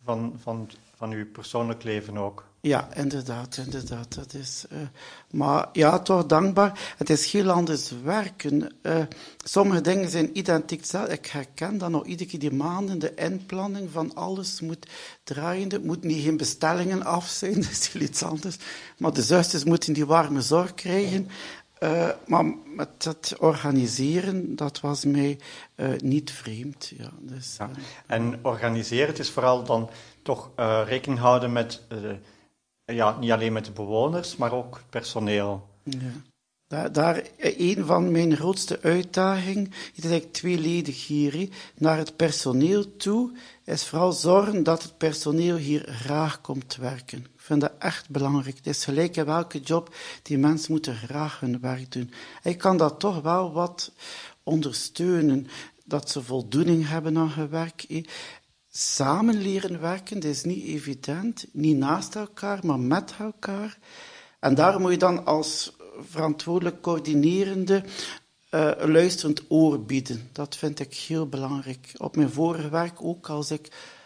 van uw persoonlijk leven ook. Ja, inderdaad. Dat is, maar ja, toch dankbaar. Het is heel anders werken. Sommige dingen zijn identiek hetzelfde. Ik herken dat nog iedere keer die maanden, de inplanning van alles moet draaien. Het moet niet geen bestellingen af zijn, dat is heel iets anders. Maar de zusters moeten die warme zorg krijgen. Maar met het organiseren, dat was mij niet vreemd. Ja, dus, ja. En organiseren, het is vooral dan toch rekening houden met, niet alleen met de bewoners, maar ook het personeel. Ja. Daar een van mijn grootste uitdagingen, het is eigenlijk tweeledig hier, naar het personeel toe, is vooral zorgen dat het personeel hier graag komt werken. Ik vind dat echt belangrijk. Het is gelijk in welke job, die mensen moeten graag hun werk doen. Ik kan dat toch wel wat ondersteunen, dat ze voldoening hebben aan hun werk. Samen leren werken, dat is niet evident, niet naast elkaar, maar met elkaar. En daar moet je dan als verantwoordelijk coördinerende een luisterend oor bieden. Dat vind ik heel belangrijk. Op mijn vorige werk, ook als ik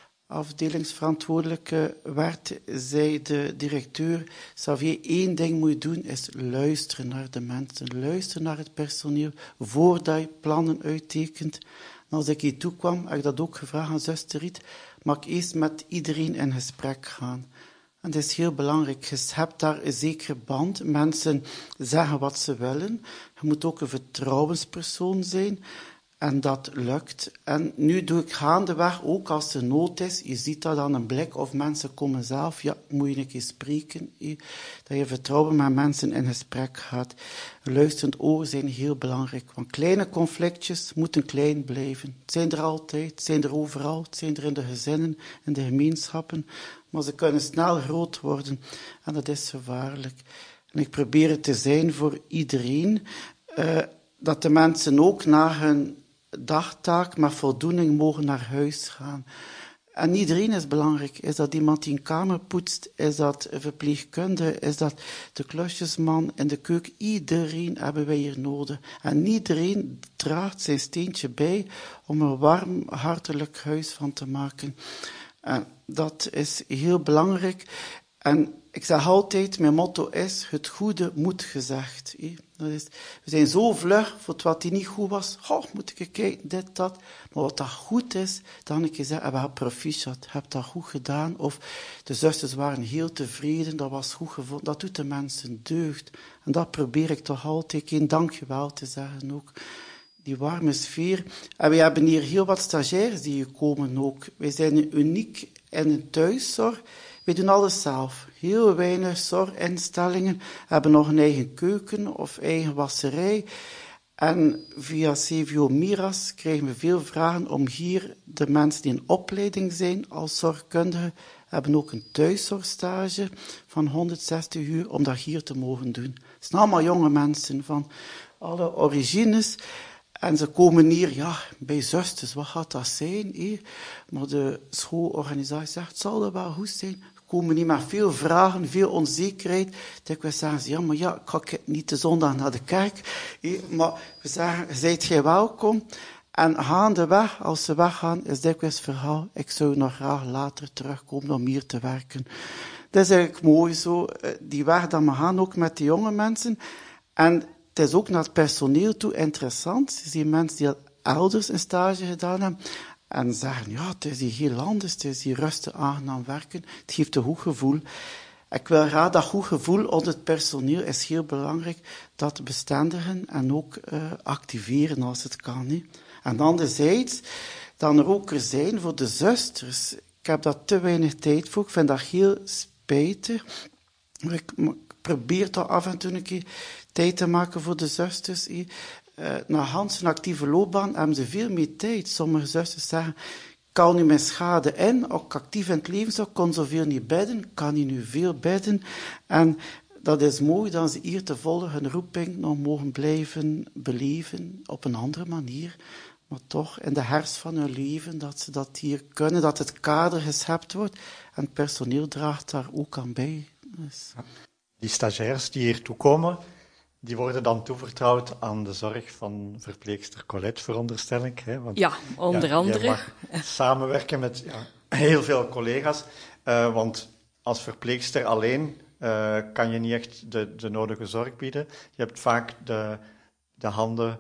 afdelingsverantwoordelijke werd, zei de directeur, Xavier, 1 ding moet je doen, is luisteren naar de mensen, luisteren naar het personeel, voordat je plannen uittekent. En als ik hier toe kwam, heb ik dat ook gevraagd aan zuster Riet, mag ik eerst met iedereen in gesprek gaan. En dat is heel belangrijk. Je hebt daar een zekere band. Mensen zeggen wat ze willen. Je moet ook een vertrouwenspersoon zijn. En dat lukt. En nu doe ik gaandeweg, ook als er nood is, je ziet dat aan een blik, of mensen komen zelf, ja, moet je een keer spreken. Dat je vertrouwen met mensen in gesprek gaat. Luisterend oor zijn heel belangrijk. Want kleine conflictjes moeten klein blijven. Het zijn er altijd, het zijn er overal, het zijn er in de gezinnen, in de gemeenschappen. Maar ze kunnen snel groot worden. En dat is gevaarlijk. En ik probeer het te zijn voor iedereen, dat de mensen ook na hun dagtaak met voldoening mogen naar huis gaan. En iedereen is belangrijk. Is dat iemand die een kamer poetst? Is dat een verpleegkundige? Is dat de klusjesman in de keuken? Iedereen hebben wij hier nodig. En iedereen draagt zijn steentje bij om een warm, hartelijk huis van te maken. En dat is heel belangrijk. En ik zeg altijd, mijn motto is, het goede moet gezegd. Dat is, we zijn zo vlug voor wat die niet goed was. Moet ik kijken, dit, dat. Maar wat dat goed is, dan heb ik gezegd, wel proficiat, heb dat goed gedaan. Of de zusters waren heel tevreden, dat was goed gevonden. Dat doet de mensen deugd. En dat probeer ik toch altijd, dankjewel te zeggen ook. die warme sfeer. En we hebben hier heel wat stagiaires die hier komen ook. Wij zijn uniek in een thuiszorg. We doen alles zelf. Heel weinig zorginstellingen hebben nog een eigen keuken of eigen wasserij. En via CVO Miras krijgen we veel vragen om hier de mensen die in opleiding zijn als zorgkundige, hebben ook een thuiszorgstage van 160 uur om dat hier te mogen doen. Het zijn allemaal jonge mensen van alle origines. En ze komen hier, ja, bij zusters, wat gaat dat zijn? Maar de schoolorganisatie zegt, het zal er wel goed zijn. Er komen hier met veel vragen, veel onzekerheid. Dikwijls zeggen ze, ja, maar ja, ik ga niet de zondag naar de kerk. Maar we zeggen, zijt gij welkom? En gaandeweg, als ze weggaan, is dikwijls het verhaal, ik zou nog graag later terugkomen om hier te werken. Dat is eigenlijk mooi zo, die weg dat we gaan, ook met de jonge mensen. En het is ook naar het personeel toe interessant. Je ziet mensen die al elders een stage gedaan hebben en zeggen, ja, het is hier heel anders, het is hier rustig aangenaam werken. Het geeft een goed gevoel. Ik wil graag dat goed gevoel onder het personeel is heel belangrijk, dat bestendigen en ook activeren als het kan. He. En anderzijds, dan er ook zijn voor de zusters. Ik heb daar te weinig tijd voor, ik vind dat heel spijtig. Ik probeer toch af en toe een keer tijd te maken voor de zusters. Na Hans een actieve loopbaan hebben ze veel meer tijd. Sommige zusters zeggen, ik kan nu mijn schade in, ook actief in het leven zou, kon zoveel niet bidden, kan hij nu veel bidden. En dat is mooi dat ze hier te volle hun roeping nog mogen blijven beleven, op een andere manier. Maar toch in de herfst van hun leven, dat ze dat hier kunnen, dat het kader geschept wordt. En het personeel draagt daar ook aan bij. Dus. Die stagiairs die hier toekomen, die worden dan toevertrouwd aan de zorg van verpleegster Colette, veronderstel ik. Hè? Want, ja, onder andere. Je mag samenwerken met heel veel collega's, want als verpleegster alleen kan je niet echt de nodige zorg bieden. Je hebt vaak de handen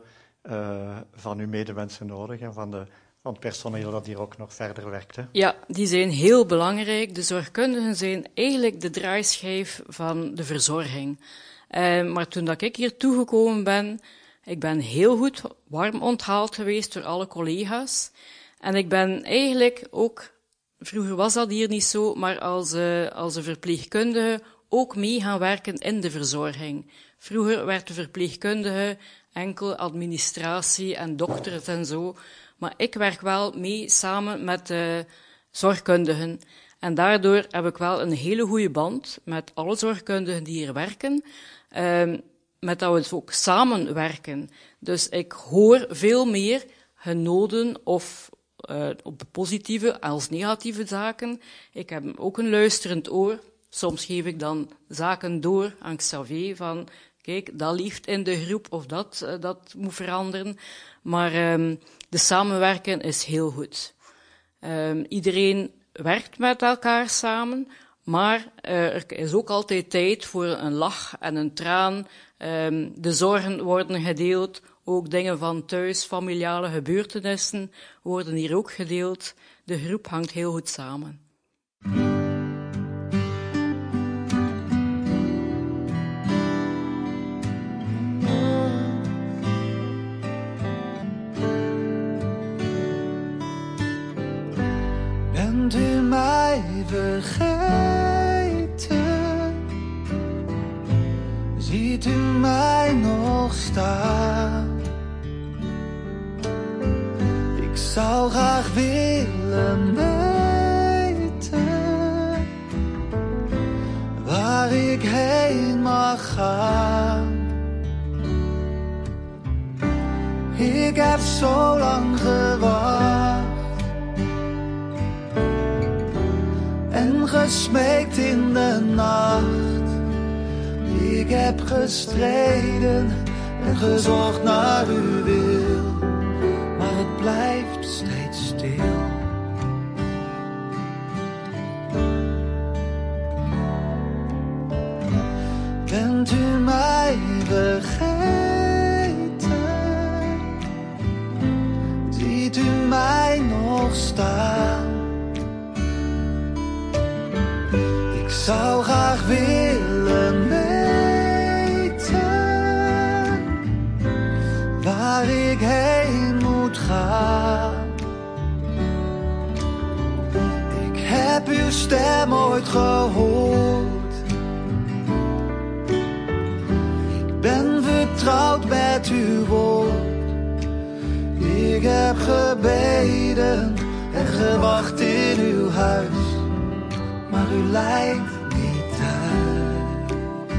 van uw medemensen nodig en van het personeel dat hier ook nog verder werkt. Hè? Ja, die zijn heel belangrijk. De zorgkundigen zijn eigenlijk de draaischijf van de verzorging. Maar toen dat ik hier toegekomen ben, ik ben heel goed warm onthaald geweest door alle collega's. En ik ben eigenlijk ook, vroeger was dat hier niet zo, maar als een verpleegkundige ook mee gaan werken in de verzorging. Vroeger werd de verpleegkundige enkel administratie en dokters en zo. Maar ik werk wel mee samen met de zorgkundigen. En daardoor heb ik wel een hele goede band met alle zorgkundigen die hier werken. Met dat we dus ook samenwerken. Dus ik hoor veel meer hun noden of op positieve als negatieve zaken. Ik heb ook een luisterend oor. Soms geef ik dan zaken door aan Xavier van, kijk, dat lieft in de groep of dat moet veranderen. Maar de samenwerking is heel goed. Iedereen werkt met elkaar samen, maar er is ook altijd tijd voor een lach en een traan. De zorgen worden gedeeld, ook dingen van thuis, familiale gebeurtenissen worden hier ook gedeeld. De groep hangt heel goed samen. Bent u mij vergeten? Ziet u mij nog staan? Ik zou graag willen weten waar ik heen mag gaan. Ik heb zo lang gewacht en gesmeekt in de nacht. Ik heb gestreden en gezocht naar uw wil, maar het blijft steeds stil. Bent u mij vergeten? Ziet u mij nog staan? Ik zou graag willen weten waar ik heen heb uw stem ooit gehoord. Ik ben vertrouwd met uw woord. Ik heb gebeden en gewacht in uw huis, maar u leidt niet uit.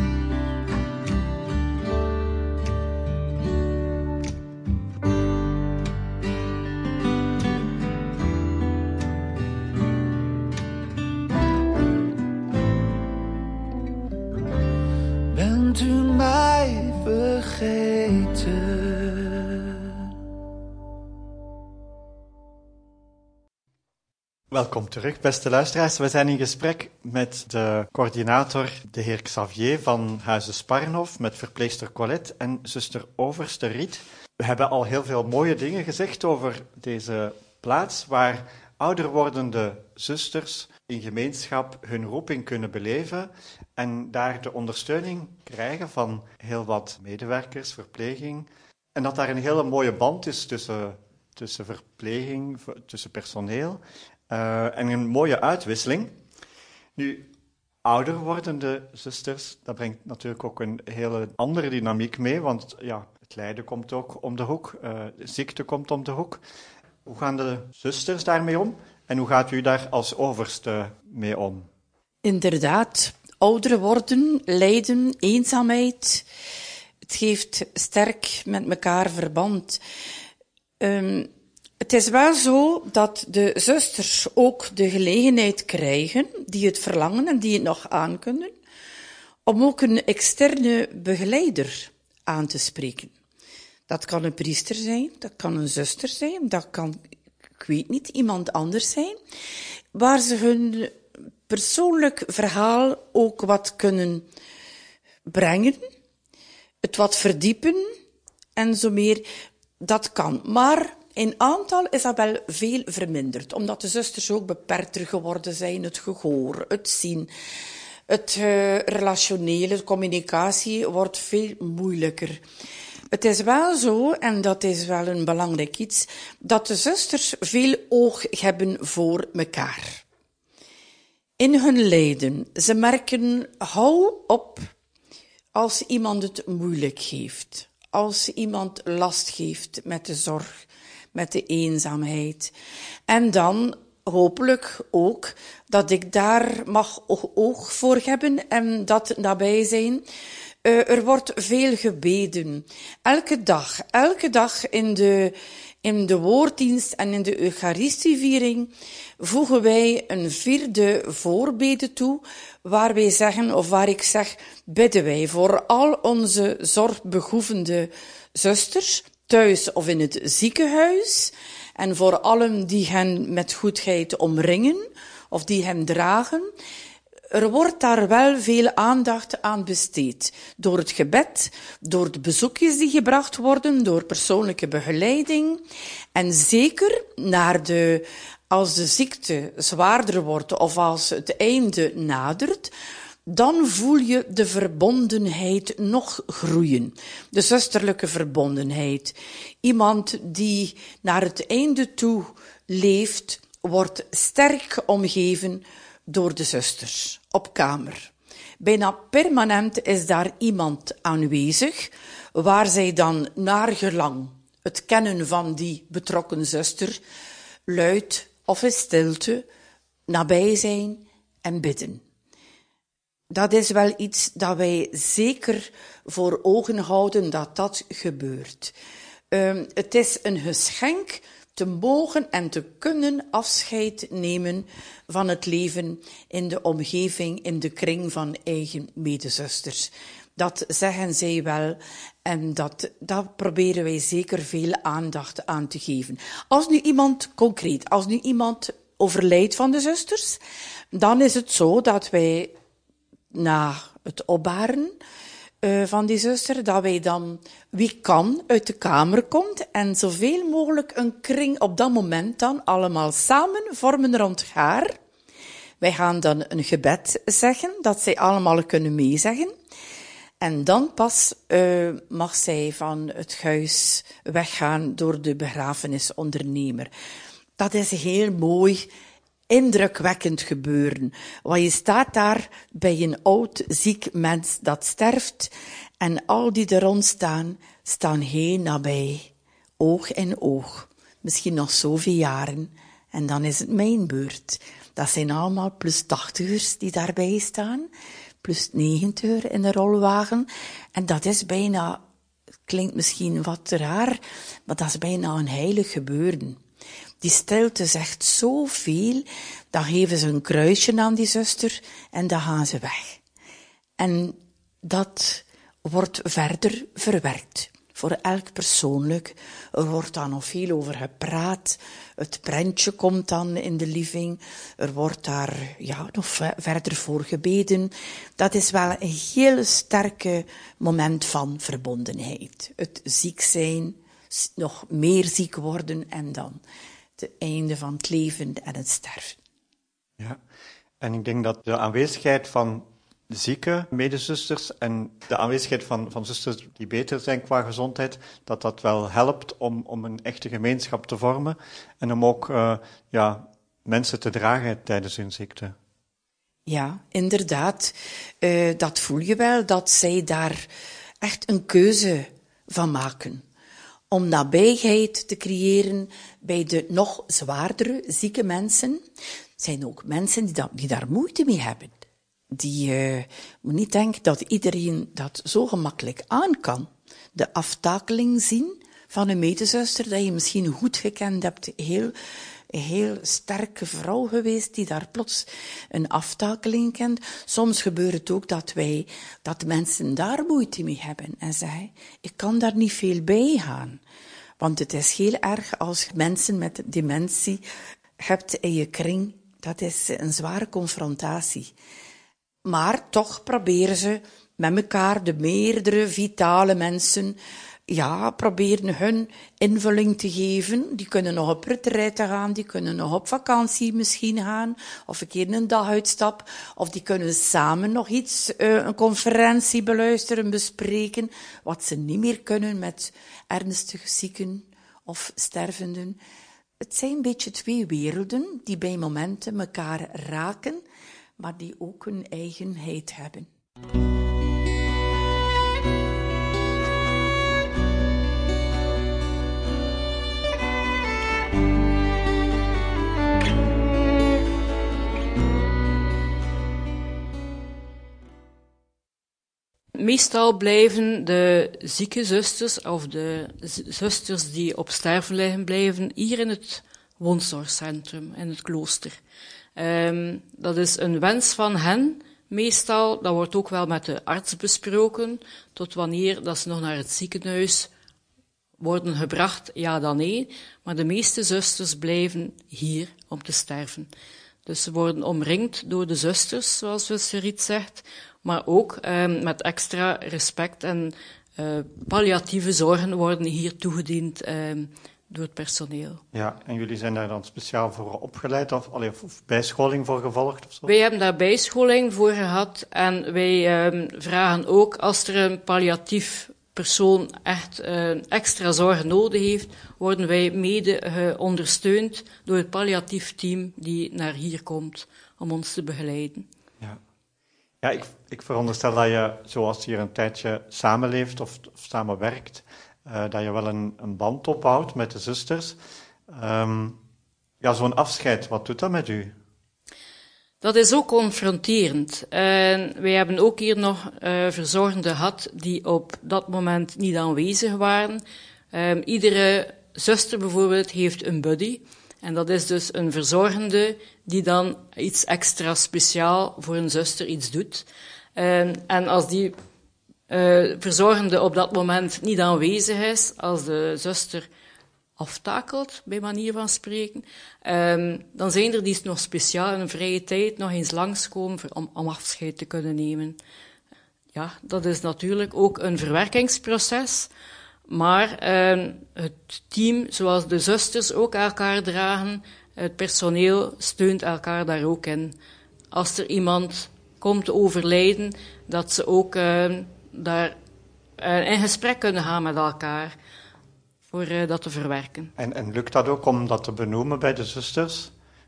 Bent u mij vergeten? Welkom terug, beste luisteraars. We zijn in gesprek met de coördinator, de heer Xavier van Huize Sparrenhof, met verpleegster Colette en zuster Overste Riet. We hebben al heel veel mooie dingen gezegd over deze plaats waar ouder wordende zusters in gemeenschap hun roeping kunnen beleven en daar de ondersteuning krijgen van heel wat medewerkers, verpleging. En dat daar een hele mooie band is tussen verpleging, tussen personeel. En een mooie uitwisseling. Nu, ouder wordende zusters, dat brengt natuurlijk ook een hele andere dynamiek mee, want ja, het lijden komt ook om de hoek, de ziekte komt om de hoek. Hoe gaan de zusters daarmee om en hoe gaat u daar als overste mee om? Inderdaad, ouder worden, lijden, eenzaamheid, het heeft sterk met elkaar verband. Het is wel zo dat de zusters ook de gelegenheid krijgen, die het verlangen en die het nog aankunnen, om ook een externe begeleider aan te spreken. Dat kan een priester zijn, dat kan een zuster zijn, dat kan, ik weet niet, iemand anders zijn, waar ze hun persoonlijk verhaal ook wat kunnen brengen, het wat verdiepen en zo meer. Dat kan, maar in aantal is dat wel veel verminderd, omdat de zusters ook beperkter geworden zijn, het gehoor, het zien, het relationele, de communicatie wordt veel moeilijker. Het is wel zo, en dat is wel een belangrijk iets, dat de zusters veel oog hebben voor elkaar. In hun lijden, ze merken, hou op als iemand het moeilijk heeft, als iemand last geeft met de zorg, met de eenzaamheid. En dan hopelijk ook dat ik daar mag oog voor hebben en dat nabij zijn. Er wordt veel gebeden. Elke dag in de woorddienst en in de Eucharistieviering voegen wij een 4e voorbede toe, waar wij zeggen, of waar ik zeg, bidden wij voor al onze zorgbehoevende zusters, thuis of in het ziekenhuis, en voor allen die hen met goedheid omringen, of die hem dragen. Er wordt daar wel veel aandacht aan besteed. Door het gebed, door de bezoekjes die gebracht worden, door persoonlijke begeleiding. En zeker als de ziekte zwaarder wordt of als het einde nadert, dan voel je de verbondenheid nog groeien. De zusterlijke verbondenheid. Iemand die naar het einde toe leeft, wordt sterk omgeven door de zusters op kamer. Bijna permanent is daar iemand aanwezig, waar zij dan naar gelang het kennen van die betrokken zuster luid of in stilte nabij zijn en bidden. Dat is wel iets dat wij zeker voor ogen houden dat gebeurt. Het is een geschenk te mogen en te kunnen afscheid nemen van het leven in de omgeving, in de kring van eigen medezusters. Dat zeggen zij wel en dat proberen wij zeker veel aandacht aan te geven. Als nu iemand overlijdt van de zusters, dan is het zo dat wij na het opbaren van die zuster, dat wij dan, wie kan, uit de kamer komt en zoveel mogelijk een kring op dat moment dan allemaal samen vormen rond haar. Wij gaan dan een gebed zeggen, dat zij allemaal kunnen meezeggen. En dan pas mag zij van het huis weggaan door de begrafenisondernemer. Dat is heel mooi indrukwekkend gebeuren. Want je staat daar bij een oud, ziek mens dat sterft en al die er rond staan heel nabij. Oog in oog. Misschien nog zoveel jaren. En dan is het mijn beurt. Dat zijn allemaal plus 80ers die daarbij staan. Plus 90er in de rolwagen. En dat is bijna, klinkt misschien wat raar, maar dat is bijna een heilig gebeuren. Die stilte zegt zoveel, dan geven ze een kruisje aan die zuster en dan gaan ze weg. En dat wordt verder verwerkt. Voor elk persoonlijk. Er wordt dan nog veel over gepraat. Het prentje komt dan in de living. Er wordt daar nog verder voor gebeden. Dat is wel een heel sterke moment van verbondenheid. Het ziek zijn, nog meer ziek worden en dan het einde van het leven en het sterven. Ja, en ik denk dat de aanwezigheid van zieke medezusters en de aanwezigheid van zusters die beter zijn qua gezondheid, dat wel helpt om een echte gemeenschap te vormen en om ook mensen te dragen tijdens hun ziekte. Ja, inderdaad. Dat voel je wel, dat zij daar echt een keuze van maken. Om nabijheid te creëren bij de nog zwaardere zieke mensen. Het zijn ook mensen die daar moeite mee hebben. Die moet niet denken dat iedereen dat zo gemakkelijk aan kan. De aftakeling zien van een medezuster, dat je misschien goed gekend hebt, een heel sterke vrouw geweest die daar plots een aftakeling kent. Soms gebeurt het ook dat mensen daar moeite mee hebben en zeggen, ik kan daar niet veel bij gaan. Want het is heel erg als mensen met dementie hebt in je kring. Dat is een zware confrontatie. Maar toch proberen ze met elkaar, de meerdere vitale mensen, proberen hun invulling te geven. Die kunnen nog op retraite gaan, die kunnen nog op vakantie misschien gaan, of een keer een daguitstap, of die kunnen samen nog iets, een conferentie beluisteren, bespreken, wat ze niet meer kunnen met ernstige zieken of stervenden. Het zijn een beetje twee werelden die bij momenten elkaar raken, maar die ook hun eigenheid hebben. Meestal blijven de zieke zusters of de zusters die op sterven liggen, blijven hier in het woonzorgcentrum, in het klooster. Dat is een wens van hen, meestal. Dat wordt ook wel met de arts besproken, tot wanneer dat ze nog naar het ziekenhuis worden gebracht, ja dan nee. Maar de meeste zusters blijven hier om te sterven. Dus ze worden omringd door de zusters, zoals zuster Riet zegt, maar ook met extra respect en palliatieve zorgen worden hier toegediend door het personeel. Ja, en jullie zijn daar dan speciaal voor opgeleid of bijscholing voor gevolgd of zo? Wij hebben daar bijscholing voor gehad en wij vragen ook, als er een palliatief persoon echt extra zorgen nodig heeft, worden wij mede ondersteund door het palliatief team die naar hier komt om ons te begeleiden. Ja, ik veronderstel dat je, zoals je hier een tijdje samenleeft of samenwerkt, dat je wel een band opbouwt met de zusters. Zo'n afscheid, wat doet dat met u? Dat is ook confronterend. Wij hebben ook hier nog verzorgenden gehad die op dat moment niet aanwezig waren. Iedere zuster bijvoorbeeld heeft een buddy. En dat is dus een verzorgende die dan iets extra speciaal voor een zuster iets doet. En als die verzorgende op dat moment niet aanwezig is, als de zuster aftakelt, bij manier van spreken, dan zijn er die nog speciaal in een vrije tijd nog eens langskomen om afscheid te kunnen nemen. Ja, dat is natuurlijk ook een verwerkingsproces, maar het team, zoals de zusters ook elkaar dragen, het personeel steunt elkaar daar ook in. Als er iemand komt te overlijden, dat ze ook daar in gesprek kunnen gaan met elkaar voor dat te verwerken. En lukt dat ook om dat te benoemen bij de zusters?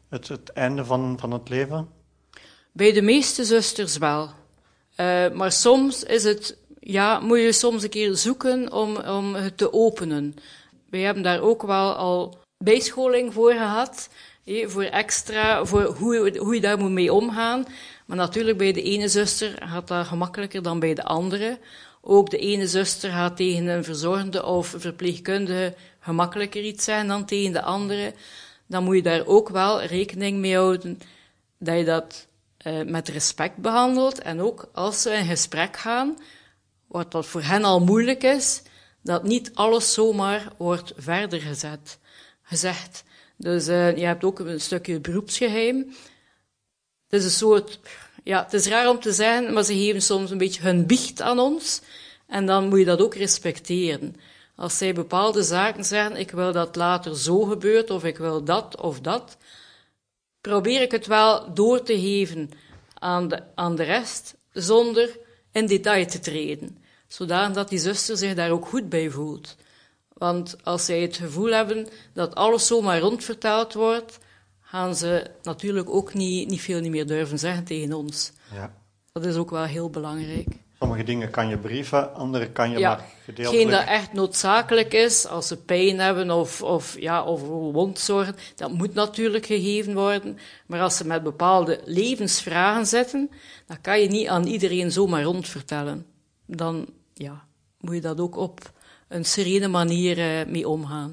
het einde van het leven? Bij de meeste zusters wel. Maar soms is het, moet je soms een keer zoeken om het te openen. Wij hebben daar ook wel al bijscholing voor gehad, voor extra, voor hoe je daar moet mee omgaan. Maar natuurlijk bij de ene zuster gaat dat gemakkelijker dan bij de andere. Ook de ene zuster gaat tegen een verzorgende of verpleegkundige gemakkelijker iets zijn dan tegen de andere. Dan moet je daar ook wel rekening mee houden dat je dat met respect behandelt. En ook als ze in gesprek gaan, wat dat voor hen al moeilijk is, dat niet alles zomaar wordt verder gezegd. Dus je hebt ook een stukje beroepsgeheim. Het is een soort, het is raar om te zeggen, maar ze geven soms een beetje hun biecht aan ons. En dan moet je dat ook respecteren. Als zij bepaalde zaken zeggen, ik wil dat later zo gebeurt, of ik wil dat of dat, probeer ik het wel door te geven aan de rest, zonder in detail te treden. Zodat die zuster zich daar ook goed bij voelt. Want als zij het gevoel hebben dat alles zomaar rondverteld wordt, gaan ze natuurlijk ook niet veel meer durven zeggen tegen ons. Ja. Dat is ook wel heel belangrijk. Sommige dingen kan je brieven, andere kan je maar gedeeltelijk... Hetgeen dat echt noodzakelijk is, als ze pijn hebben of wondzorgen, dat moet natuurlijk gegeven worden. Maar als ze met bepaalde levensvragen zitten, dan kan je niet aan iedereen zomaar rondvertellen. Dan moet je dat ook op een serene manier mee omgaan.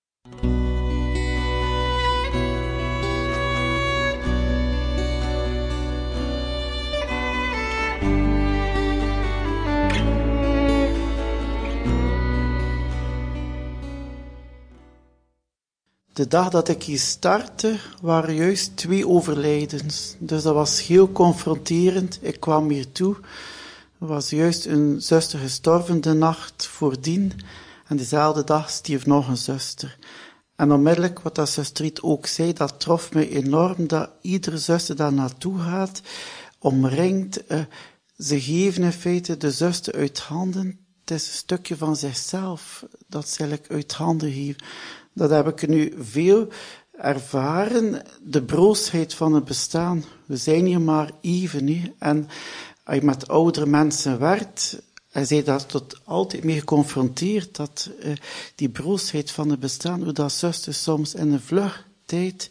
De dag dat ik hier startte, waren juist 2 overlijdens. Dus dat was heel confronterend. Ik kwam hier toe. Er was juist een zuster gestorven de nacht voordien. En dezelfde dag stierf nog een zuster. En onmiddellijk, wat dat zuster Riet ook zei, dat trof me enorm, dat iedere zuster daar naartoe gaat, omringt. Ze geven in feite de zuster uit handen. Het is een stukje van zichzelf dat ze eigenlijk uit handen geven. Dat heb ik nu veel ervaren, de broosheid van het bestaan. We zijn hier maar even, hè. En als je met oudere mensen werkt, en zij daar tot altijd mee geconfronteerd, dat die broosheid van het bestaan, hoe dat zusters soms in een vluchttijd,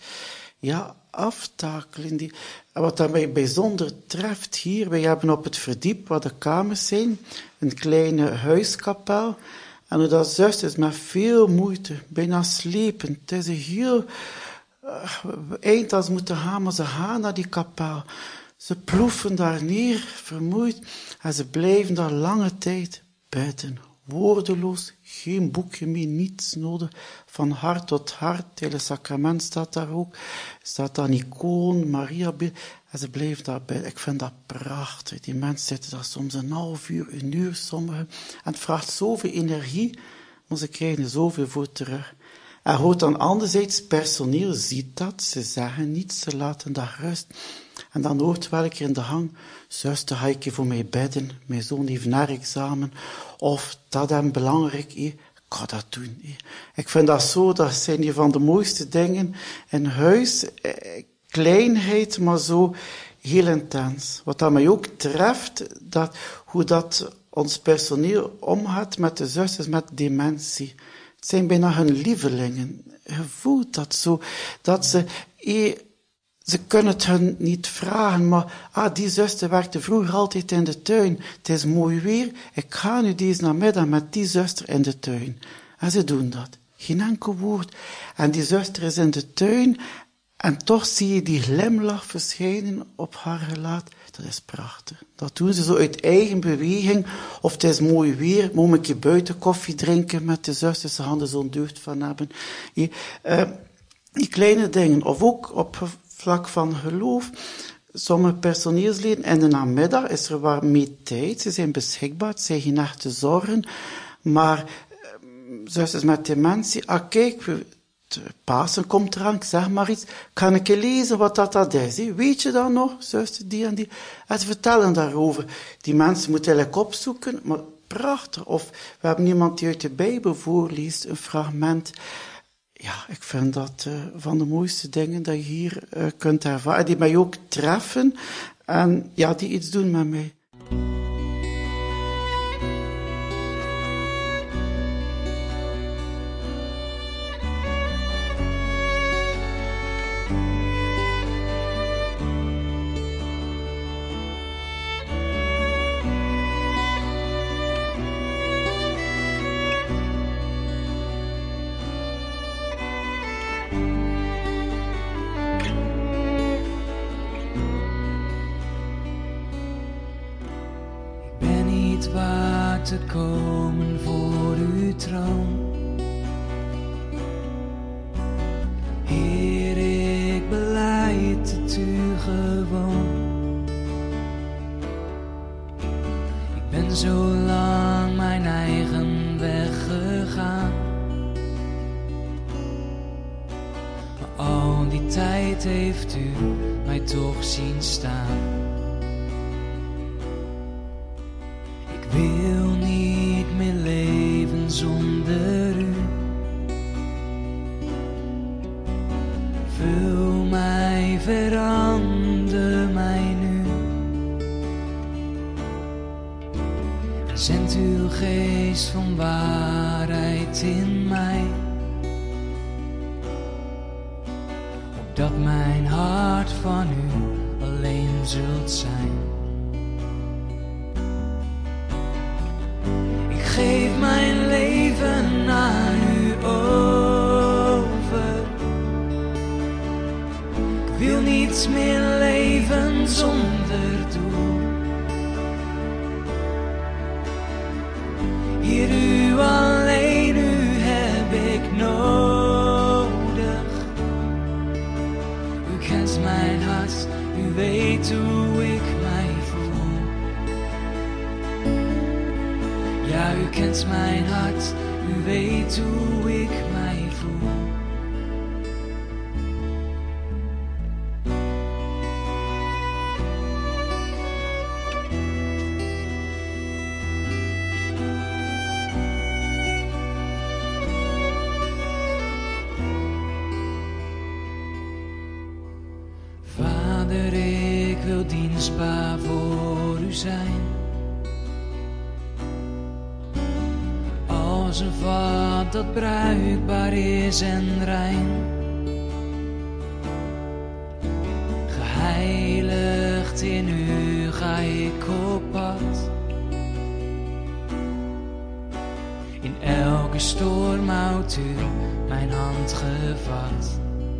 aftakelen. En wat dat mij bijzonder treft hier, wij hebben op het verdiep, waar de kamers zijn, een kleine huiskapel. En hoe dat zusters met veel moeite, bijna slepend, het is een heel eind als ze moeten gaan, maar ze gaan naar die kapel. Ze ploefen daar neer, vermoeid, en ze blijven daar lange tijd bidden. Woordeloos, geen boekje meer, niets nodig, van hart tot hart. Het hele sacrament staat daar ook. Staat daar een icoon, Maria, en ze blijven daar bidden. Ik vind dat prachtig. Die mensen zitten daar soms een half uur, een uur, sommigen. En het vraagt zoveel energie, maar ze krijgen er zoveel voor terug. En hoort dan anderzijds, personeel ziet dat, ze zeggen niets, ze laten daar rust. En dan hoort wel een keer in de hang, zuster, ga ik voor mij bidden, mijn zoon heeft naar examen, of dat is belangrijk, ik ga dat doen. Ik vind dat zo, dat zijn die van de mooiste dingen in huis, kleinheid, maar zo heel intens. Wat dat mij ook treft, hoe dat ons personeel omgaat met de zusters met dementie. Het zijn bijna hun lievelingen. Je voelt dat zo, dat ze kunnen het hun niet vragen, maar die zuster werkte vroeger altijd in de tuin. Het is mooi weer, ik ga nu deze namiddag met die zuster in de tuin. En ze doen dat. Geen enkel woord. En die zuster is in de tuin, en toch zie je die glimlach verschijnen op haar gelaat. Dat is prachtig. Dat doen ze zo uit eigen beweging. Of het is mooi weer, moet een keer buiten koffie drinken met de zusters, ze gaan er zo'n deugd van hebben. Die kleine dingen, of ook op vlak van geloof. Sommige personeelsleden in de namiddag is er wat meer tijd. Ze zijn beschikbaar, het zijn geen echte zorgen. Maar zusters met dementie, kijk, Pasen komt eraan, ik zeg maar iets. Kan ik je lezen wat dat is? He? Weet je dat nog, zuster, die en die? En ze vertellen daarover. Die mensen moeten eigenlijk opzoeken, maar prachtig. Of we hebben iemand die uit de Bijbel voorleest, een fragment. Ja, ik vind dat van de mooiste dingen dat je hier kunt ervaren. Die mij ook treffen en ja, die iets doen met mij. Te komen voor uw troon. Heer, ik belijd het u gewoon. Ik ben zo lang mijn eigen weg gegaan, maar al die tijd heeft u mij toch zien staan. Ik wil niet meer leven zonder u. Vul mij, verander mij nu. Zend uw geest van waarheid in mij, opdat mijn hart van u alleen zult zijn. Geef mijn leven aan u over. Ik wil niets meer leven zonder doel. Heer, u alleen, u heb ik nodig. U kent mijn hart, u weet hoe ik mij voel. Ja, u kent mijn hart, u weet hoe ik mij voel. Vader, ik wil dienstbaar voor u zijn. Als een vat dat bruikbaar is en rein. Geheiligd in u ga ik op pad. In elke storm houdt u mijn hand gevat.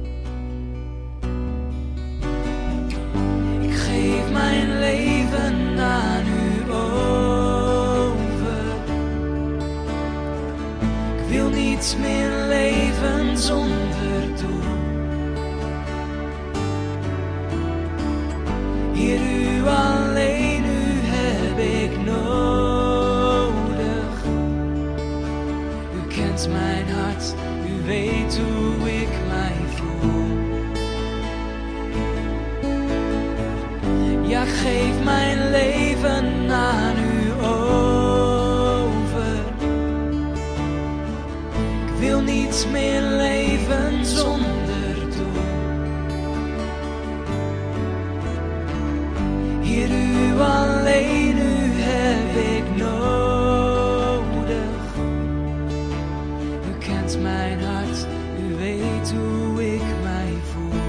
Ik geef mijn leven aan u over. Ik wil niets meer leven zonder doel. Heer, u alleen, u heb ik nodig. U kent mijn hart, u weet hoe ik mij voel. Ja, geef mijn leven aan u over. Ik wil niets meer leven zonder doel. Heer, u alleen, u heb ik nodig. U kent mijn hart, u weet hoe ik mij voel.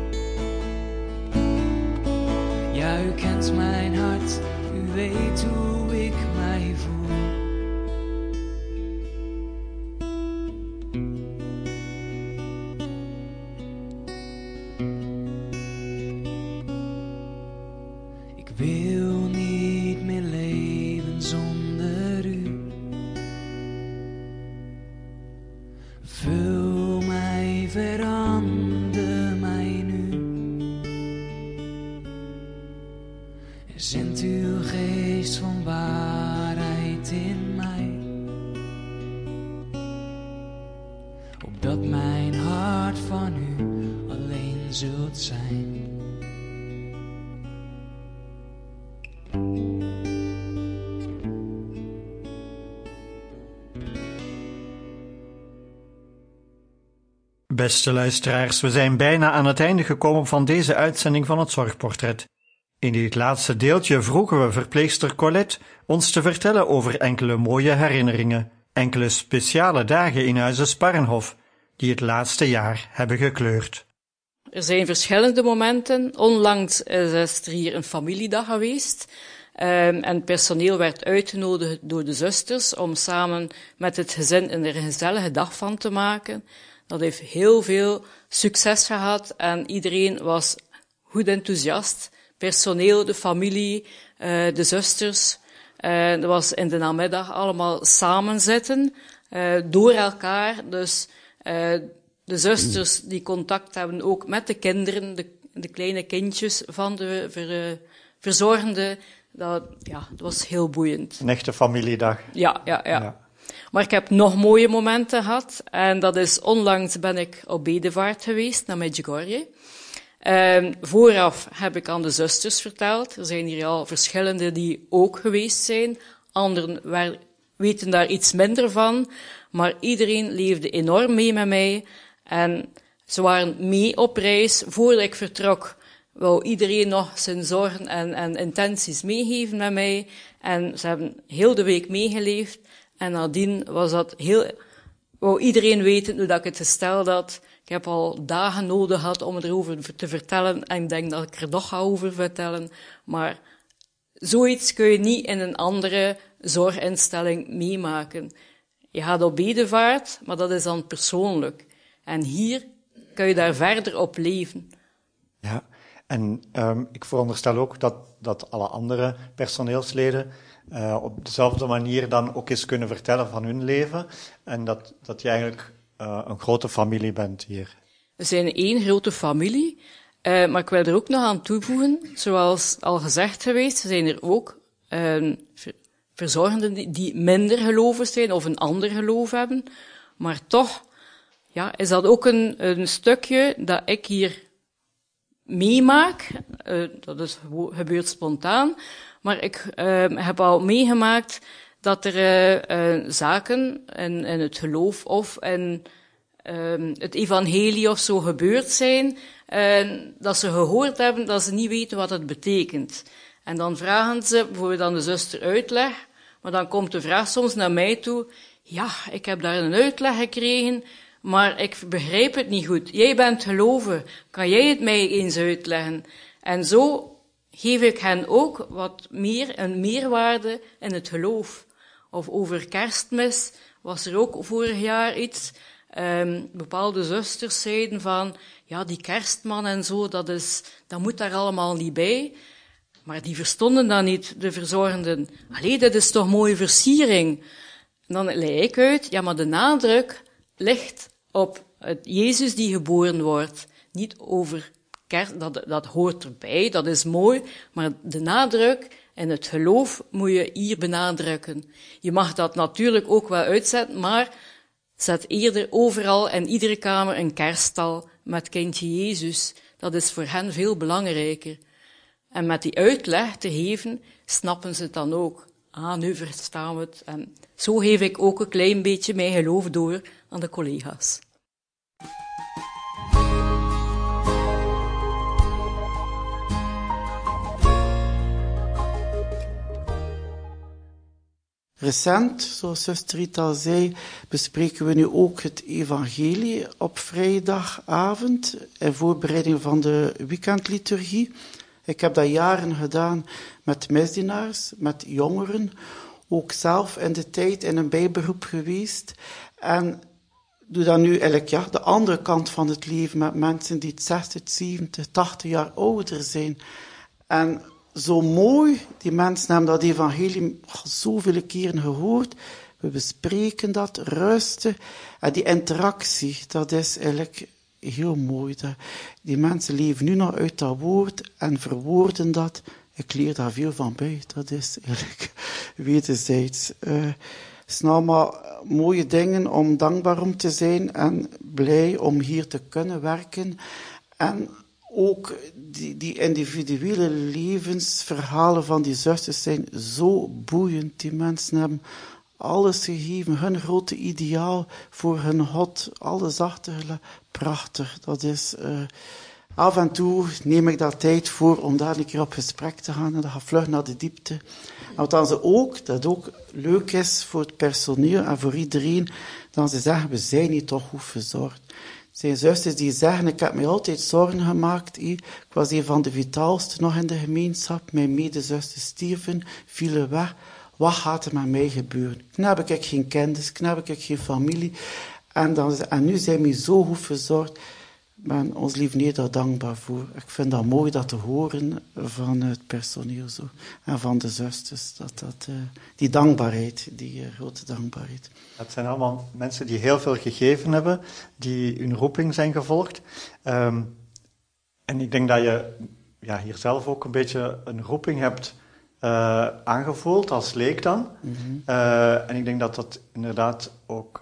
Ja, u kent mijn hart, u weet hoe ik mij voel. Ik wil niet meer leven zonder u. Vul mij, verander mij nu. Zend uw geest van waarheid in mij, opdat mijn hart van u alleen zult zijn. Beste luisteraars, we zijn bijna aan het einde gekomen van deze uitzending van het Zorgportret. In dit laatste deeltje vroegen we verpleegster Colette ons te vertellen over enkele mooie herinneringen, enkele speciale dagen in Huize Sparrenhof, die het laatste jaar hebben gekleurd. Er zijn verschillende momenten. Onlangs is er hier een familiedag geweest. En het personeel werd uitgenodigd door de zusters om samen met het gezin er een gezellige dag van te maken. Dat heeft heel veel succes gehad en iedereen was goed enthousiast. Personeel, de familie, de zusters. Dat was in de namiddag allemaal samen zitten, door elkaar. Dus de zusters die contact hebben ook met de kinderen, de kleine kindjes van de verzorgenden. Dat was heel boeiend. Een echte familiedag. Ja. Maar ik heb nog mooie momenten gehad. En dat is, onlangs ben ik op bedevaart geweest naar Medjugorje. Vooraf heb ik aan de zusters verteld. Er zijn hier al verschillende die ook geweest zijn. Anderen weten daar iets minder van. Maar iedereen leefde enorm mee met mij. En ze waren mee op reis. Voordat ik vertrok, wou iedereen nog zijn zorgen en intenties meegeven met mij. En ze hebben heel de week meegeleefd. En nadien was dat wou iedereen weten hoe dat ik het gesteld had. Ik heb al dagen nodig gehad om erover te vertellen. En ik denk dat ik er nog ga over vertellen. Maar zoiets kun je niet in een andere zorginstelling meemaken. Je gaat op bedevaart, maar dat is dan persoonlijk. En hier kun je daar verder op leven. Ja, en ik veronderstel ook dat alle andere personeelsleden op dezelfde manier dan ook eens kunnen vertellen van hun leven. En dat je eigenlijk een grote familie bent hier. We zijn één grote familie, maar ik wil er ook nog aan toevoegen, zoals al gezegd geweest, zijn er ook verzorgenden die minder gelovig zijn of een ander geloof hebben. Maar toch is dat ook een stukje dat ik hier meemaak. Dat gebeurt spontaan. Maar ik heb al meegemaakt dat er zaken in het geloof of in het evangelie of zo gebeurd zijn, dat ze gehoord hebben dat ze niet weten wat het betekent. En dan vragen ze bijvoorbeeld aan de zuster uitleg, maar dan komt de vraag soms naar mij toe, ja, ik heb daar een uitleg gekregen, maar ik begrijp het niet goed. Jij bent gelovig, kan jij het mij eens uitleggen? En zo geef ik hen ook wat meer, een meerwaarde in het geloof. Of over Kerstmis was er ook vorig jaar iets. Bepaalde zusters zeiden van, ja, die kerstman en zo, dat moet daar allemaal niet bij. Maar die verstonden dat niet, de verzorgenden. Allee, dat is toch mooie versiering. En dan leg ik uit, ja, maar de nadruk ligt op het Jezus die geboren wordt. Niet over kerst, dat hoort erbij, dat is mooi, maar de nadruk en het geloof moet je hier benadrukken. Je mag dat natuurlijk ook wel uitzetten, maar zet eerder overal in iedere kamer een kerststal met kindje Jezus. Dat is voor hen veel belangrijker. En met die uitleg te geven, snappen ze het dan ook. Ah, nu verstaan we het. En zo geef ik ook een klein beetje mijn geloof door aan de collega's. Recent, zoals zuster Rita al zei, bespreken we nu ook het evangelie op vrijdagavond in voorbereiding van de weekendliturgie. Ik heb dat jaren gedaan met misdienaars, met jongeren, ook zelf in de tijd in een bijberoep geweest. En doe dat nu eigenlijk de andere kant van het leven met mensen die 60, 70, 80 jaar ouder zijn. En zo mooi, die mensen hebben dat evangelie al zoveel keren gehoord. We bespreken dat, rusten. En die interactie, dat is eigenlijk heel mooi. Die mensen leven nu nog uit dat woord en verwoorden dat. Ik leer daar veel van bij. Dat is eigenlijk wederzijds. Het zijn allemaal mooie dingen om dankbaar om te zijn en blij om hier te kunnen werken. En ook die individuele levensverhalen van die zusters zijn zo boeiend. Die mensen hebben alles gegeven, hun grote ideaal voor hun God, alles achtergelaten. Prachtig, dat is... af en toe neem ik daar tijd voor om daar een keer op gesprek te gaan en dan ga vlug naar de diepte. En wat dan ze ook, dat ook leuk is voor het personeel en voor iedereen, dan ze zeggen, we zijn niet toch goed verzorgd. Er zijn zusters die zeggen, ik heb mij altijd zorgen gemaakt. Ik was een van de vitaalste nog in de gemeenschap. Mijn medezusters stierven, vielen weg. Wat gaat er met mij gebeuren? Nu heb ik geen kennis, nu heb ik geen familie. En nu zijn we zo goed verzorgd. Ik ben ons lief Neder dankbaar voor. Ik vind dat mooi dat te horen van het personeel zo. En van de zusters. Die dankbaarheid, die grote dankbaarheid. Het zijn allemaal mensen die heel veel gegeven hebben, die hun roeping zijn gevolgd. En ik denk dat je hier zelf ook een beetje een roeping hebt aangevoeld als leek dan. Mm-hmm. En ik denk dat dat inderdaad ook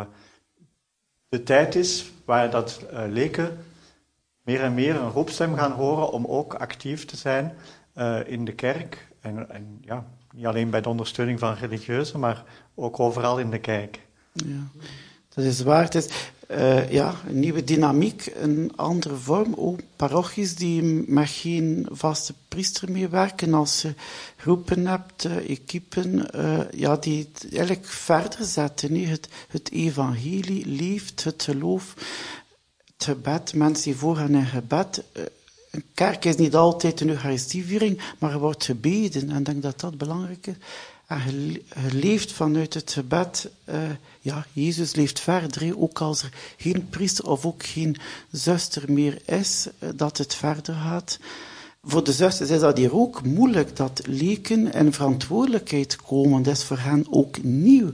de tijd is waar dat leken meer en meer een roepstem gaan horen om ook actief te zijn in de kerk. En niet alleen bij de ondersteuning van religieuzen, maar ook overal in de kerk. Ja, dat is waar. Het is een nieuwe dynamiek, een andere vorm. Ook parochies die met geen vaste priester meer werken. Als je groepen hebt, equipen, die het eigenlijk verder zetten. Het evangelie leeft, het geloof, het gebed. Mensen die voorgaan in gebed. Een kerk is niet altijd een eucharistieviering, maar er wordt gebeden. En ik denk dat dat belangrijk is. En je leeft vanuit het gebed. Jezus leeft verder. Ook als er geen priester of ook geen zuster meer is, dat het verder gaat. Voor de zusters is dat hier ook moeilijk, dat leken in verantwoordelijkheid komen. Dat is voor hen ook nieuw.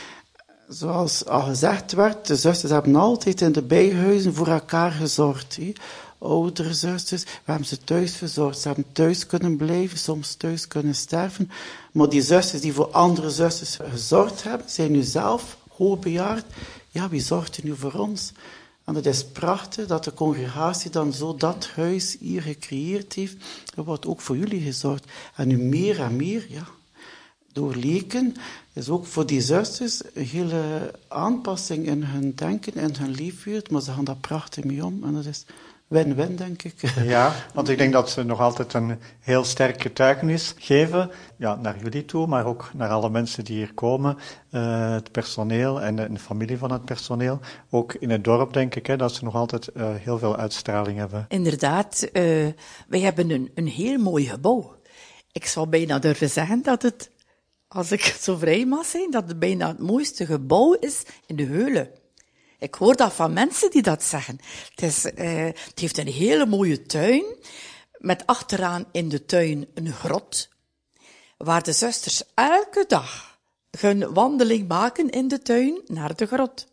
Zoals al gezegd werd, de zusters hebben altijd in de bijhuizen voor elkaar gezorgd. Oudere zusters, we hebben ze thuis verzorgd. Ze hebben thuis kunnen blijven, soms thuis kunnen sterven. Maar die zusters die voor andere zusters gezorgd hebben, zijn nu zelf hoogbejaard. Ja, wie zorgt er nu voor ons? En het is prachtig dat de congregatie dan zo dat huis hier gecreëerd heeft. Er wordt ook voor jullie gezorgd. En nu meer en meer, door leken, is ook voor die zusters een hele aanpassing in hun denken, in hun leefwereld. Maar ze gaan daar prachtig mee om. En dat is win-win, denk ik. Ja, want ik denk dat ze nog altijd een heel sterk getuigenis geven. Ja, naar jullie toe, maar ook naar alle mensen die hier komen. Het personeel en de familie van het personeel. Ook in het dorp, denk ik, dat ze nog altijd heel veel uitstraling hebben. Inderdaad, wij hebben een heel mooi gebouw. Ik zou bijna durven zeggen dat het, als ik zo vrij mag zijn, dat het bijna het mooiste gebouw is in de Heulen. Ik hoor dat van mensen die dat zeggen. Het heeft een hele mooie tuin, met achteraan in de tuin een grot, waar de zusters elke dag hun wandeling maken in de tuin naar de grot.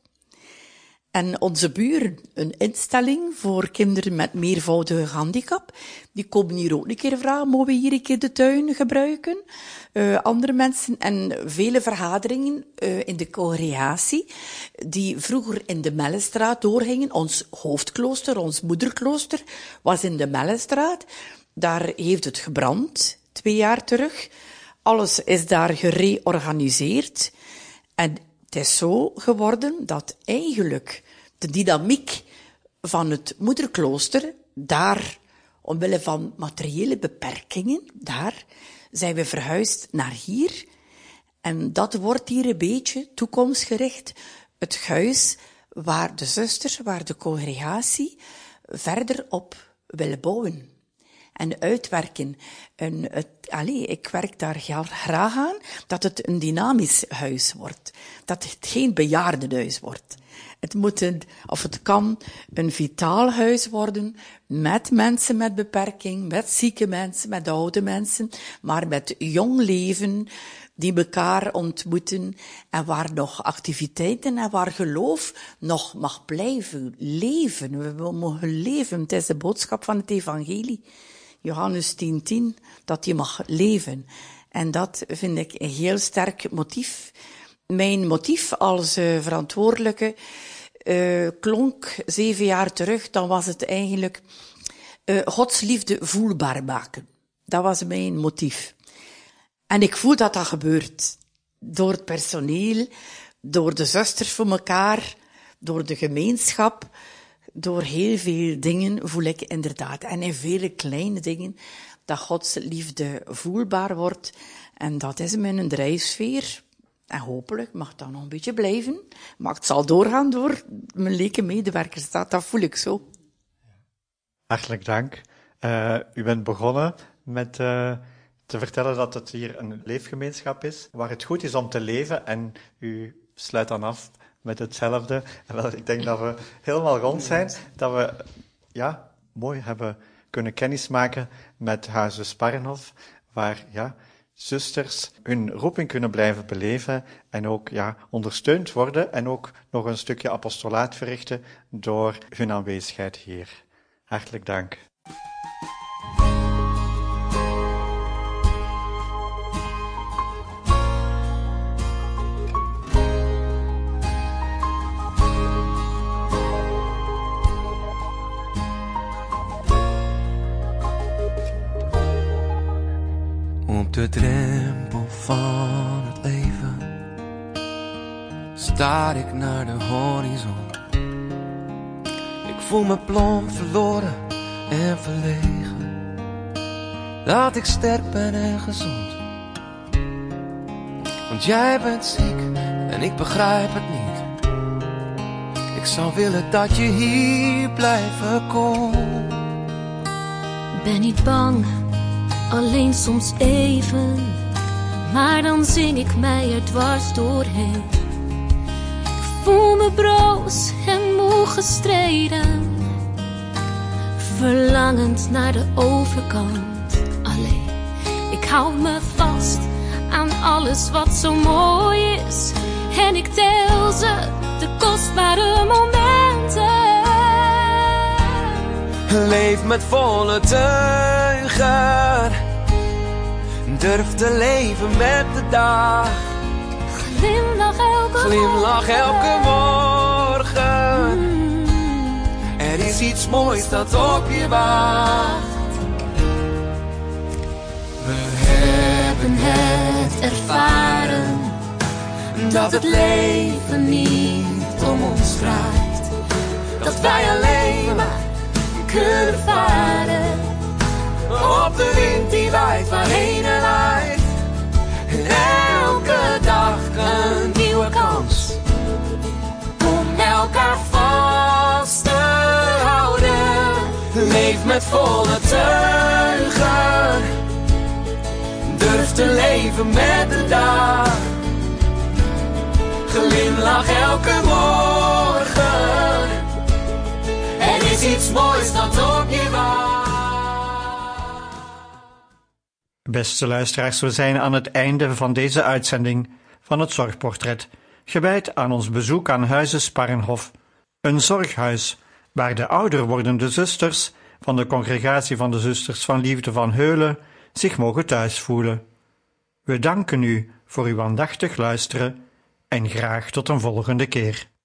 En onze buren, een instelling voor kinderen met meervoudige handicap, die komen hier ook een keer vragen, mogen we hier een keer de tuin gebruiken? Andere mensen en vele vergaderingen in de congregatie, die vroeger in de Mellestraat doorgingen. Ons hoofdklooster, ons moederklooster, was in de Mellestraat. Daar heeft het gebrand, 2 jaar terug. Alles is daar gereorganiseerd. En het is zo geworden dat eigenlijk de dynamiek van het moederklooster, daar, omwille van materiële beperkingen, daar zijn we verhuisd naar hier. En dat wordt hier een beetje toekomstgericht het huis waar de zusters, waar de congregatie verder op wil bouwen. En uitwerken. Ik werk daar graag aan, dat het een dynamisch huis wordt. Dat het geen bejaardenhuis wordt. Het moet het kan een vitaal huis worden, met mensen met beperking, met zieke mensen, met oude mensen, maar met jong leven, die elkaar ontmoeten, en waar nog activiteiten en waar geloof nog mag blijven leven. We mogen leven, het is de boodschap van het evangelie. Johannes 10:10, dat je mag leven. En dat vind ik een heel sterk motief. Mijn motief als verantwoordelijke klonk 7 jaar terug, dan was het eigenlijk Gods liefde voelbaar maken. Dat was mijn motief. En ik voel dat dat gebeurt. door het personeel, door de zusters voor elkaar, door de gemeenschap, door heel veel dingen voel ik inderdaad, en in vele kleine dingen, dat Gods liefde voelbaar wordt. En dat is mijn drijfsfeer. En hopelijk mag dat nog een beetje blijven. Maar het zal doorgaan door mijn leke medewerkers. Dat voel ik zo. Hartelijk dank. U bent begonnen met te vertellen dat het hier een leefgemeenschap is, waar het goed is om te leven. En u sluit dan af met hetzelfde. En wel, ik denk dat we helemaal rond zijn. Dat we mooi hebben kunnen kennismaken met Huize Sparrenhof, waar zusters hun roeping kunnen blijven beleven en ook ondersteund worden en ook nog een stukje apostolaat verrichten door hun aanwezigheid hier. Hartelijk dank. Op de drempel van het leven staar ik naar de horizon. Ik voel me plomp verloren en verlegen, dat ik sterk ben en gezond. Want jij bent ziek en ik begrijp het niet. Ik zou willen dat je hier blijven kon. Ben niet bang, alleen soms even, maar dan zing ik mij er dwars doorheen. Ik voel me broos en moe gestreden, verlangend naar de overkant. Alleen, ik hou me vast aan alles wat zo mooi is, en ik tel ze, de kostbare momenten. Leef met volle teugen, durf te leven met de dag. Glimlach elke morgen. Er is iets moois dat op je wacht. We hebben het ervaren, dat het leven niet om ons draait. Dat wij alleen maar kunnen varen op de wind die waait waarheen er waait. En elke dag een nieuwe kans om elkaar vast te houden. Leef met volle teugen, durf te leven met de dag. Glimlach elke morgen, er is iets moois dat op je wacht. Beste luisteraars, we zijn aan het einde van deze uitzending van het Zorgportret, gewijd aan ons bezoek aan Huize Sparrenhof, een zorghuis waar de ouder wordende zusters van de Congregatie van de Zusters van Liefde van Heulen zich mogen thuis voelen. We danken u voor uw aandachtig luisteren en graag tot een volgende keer.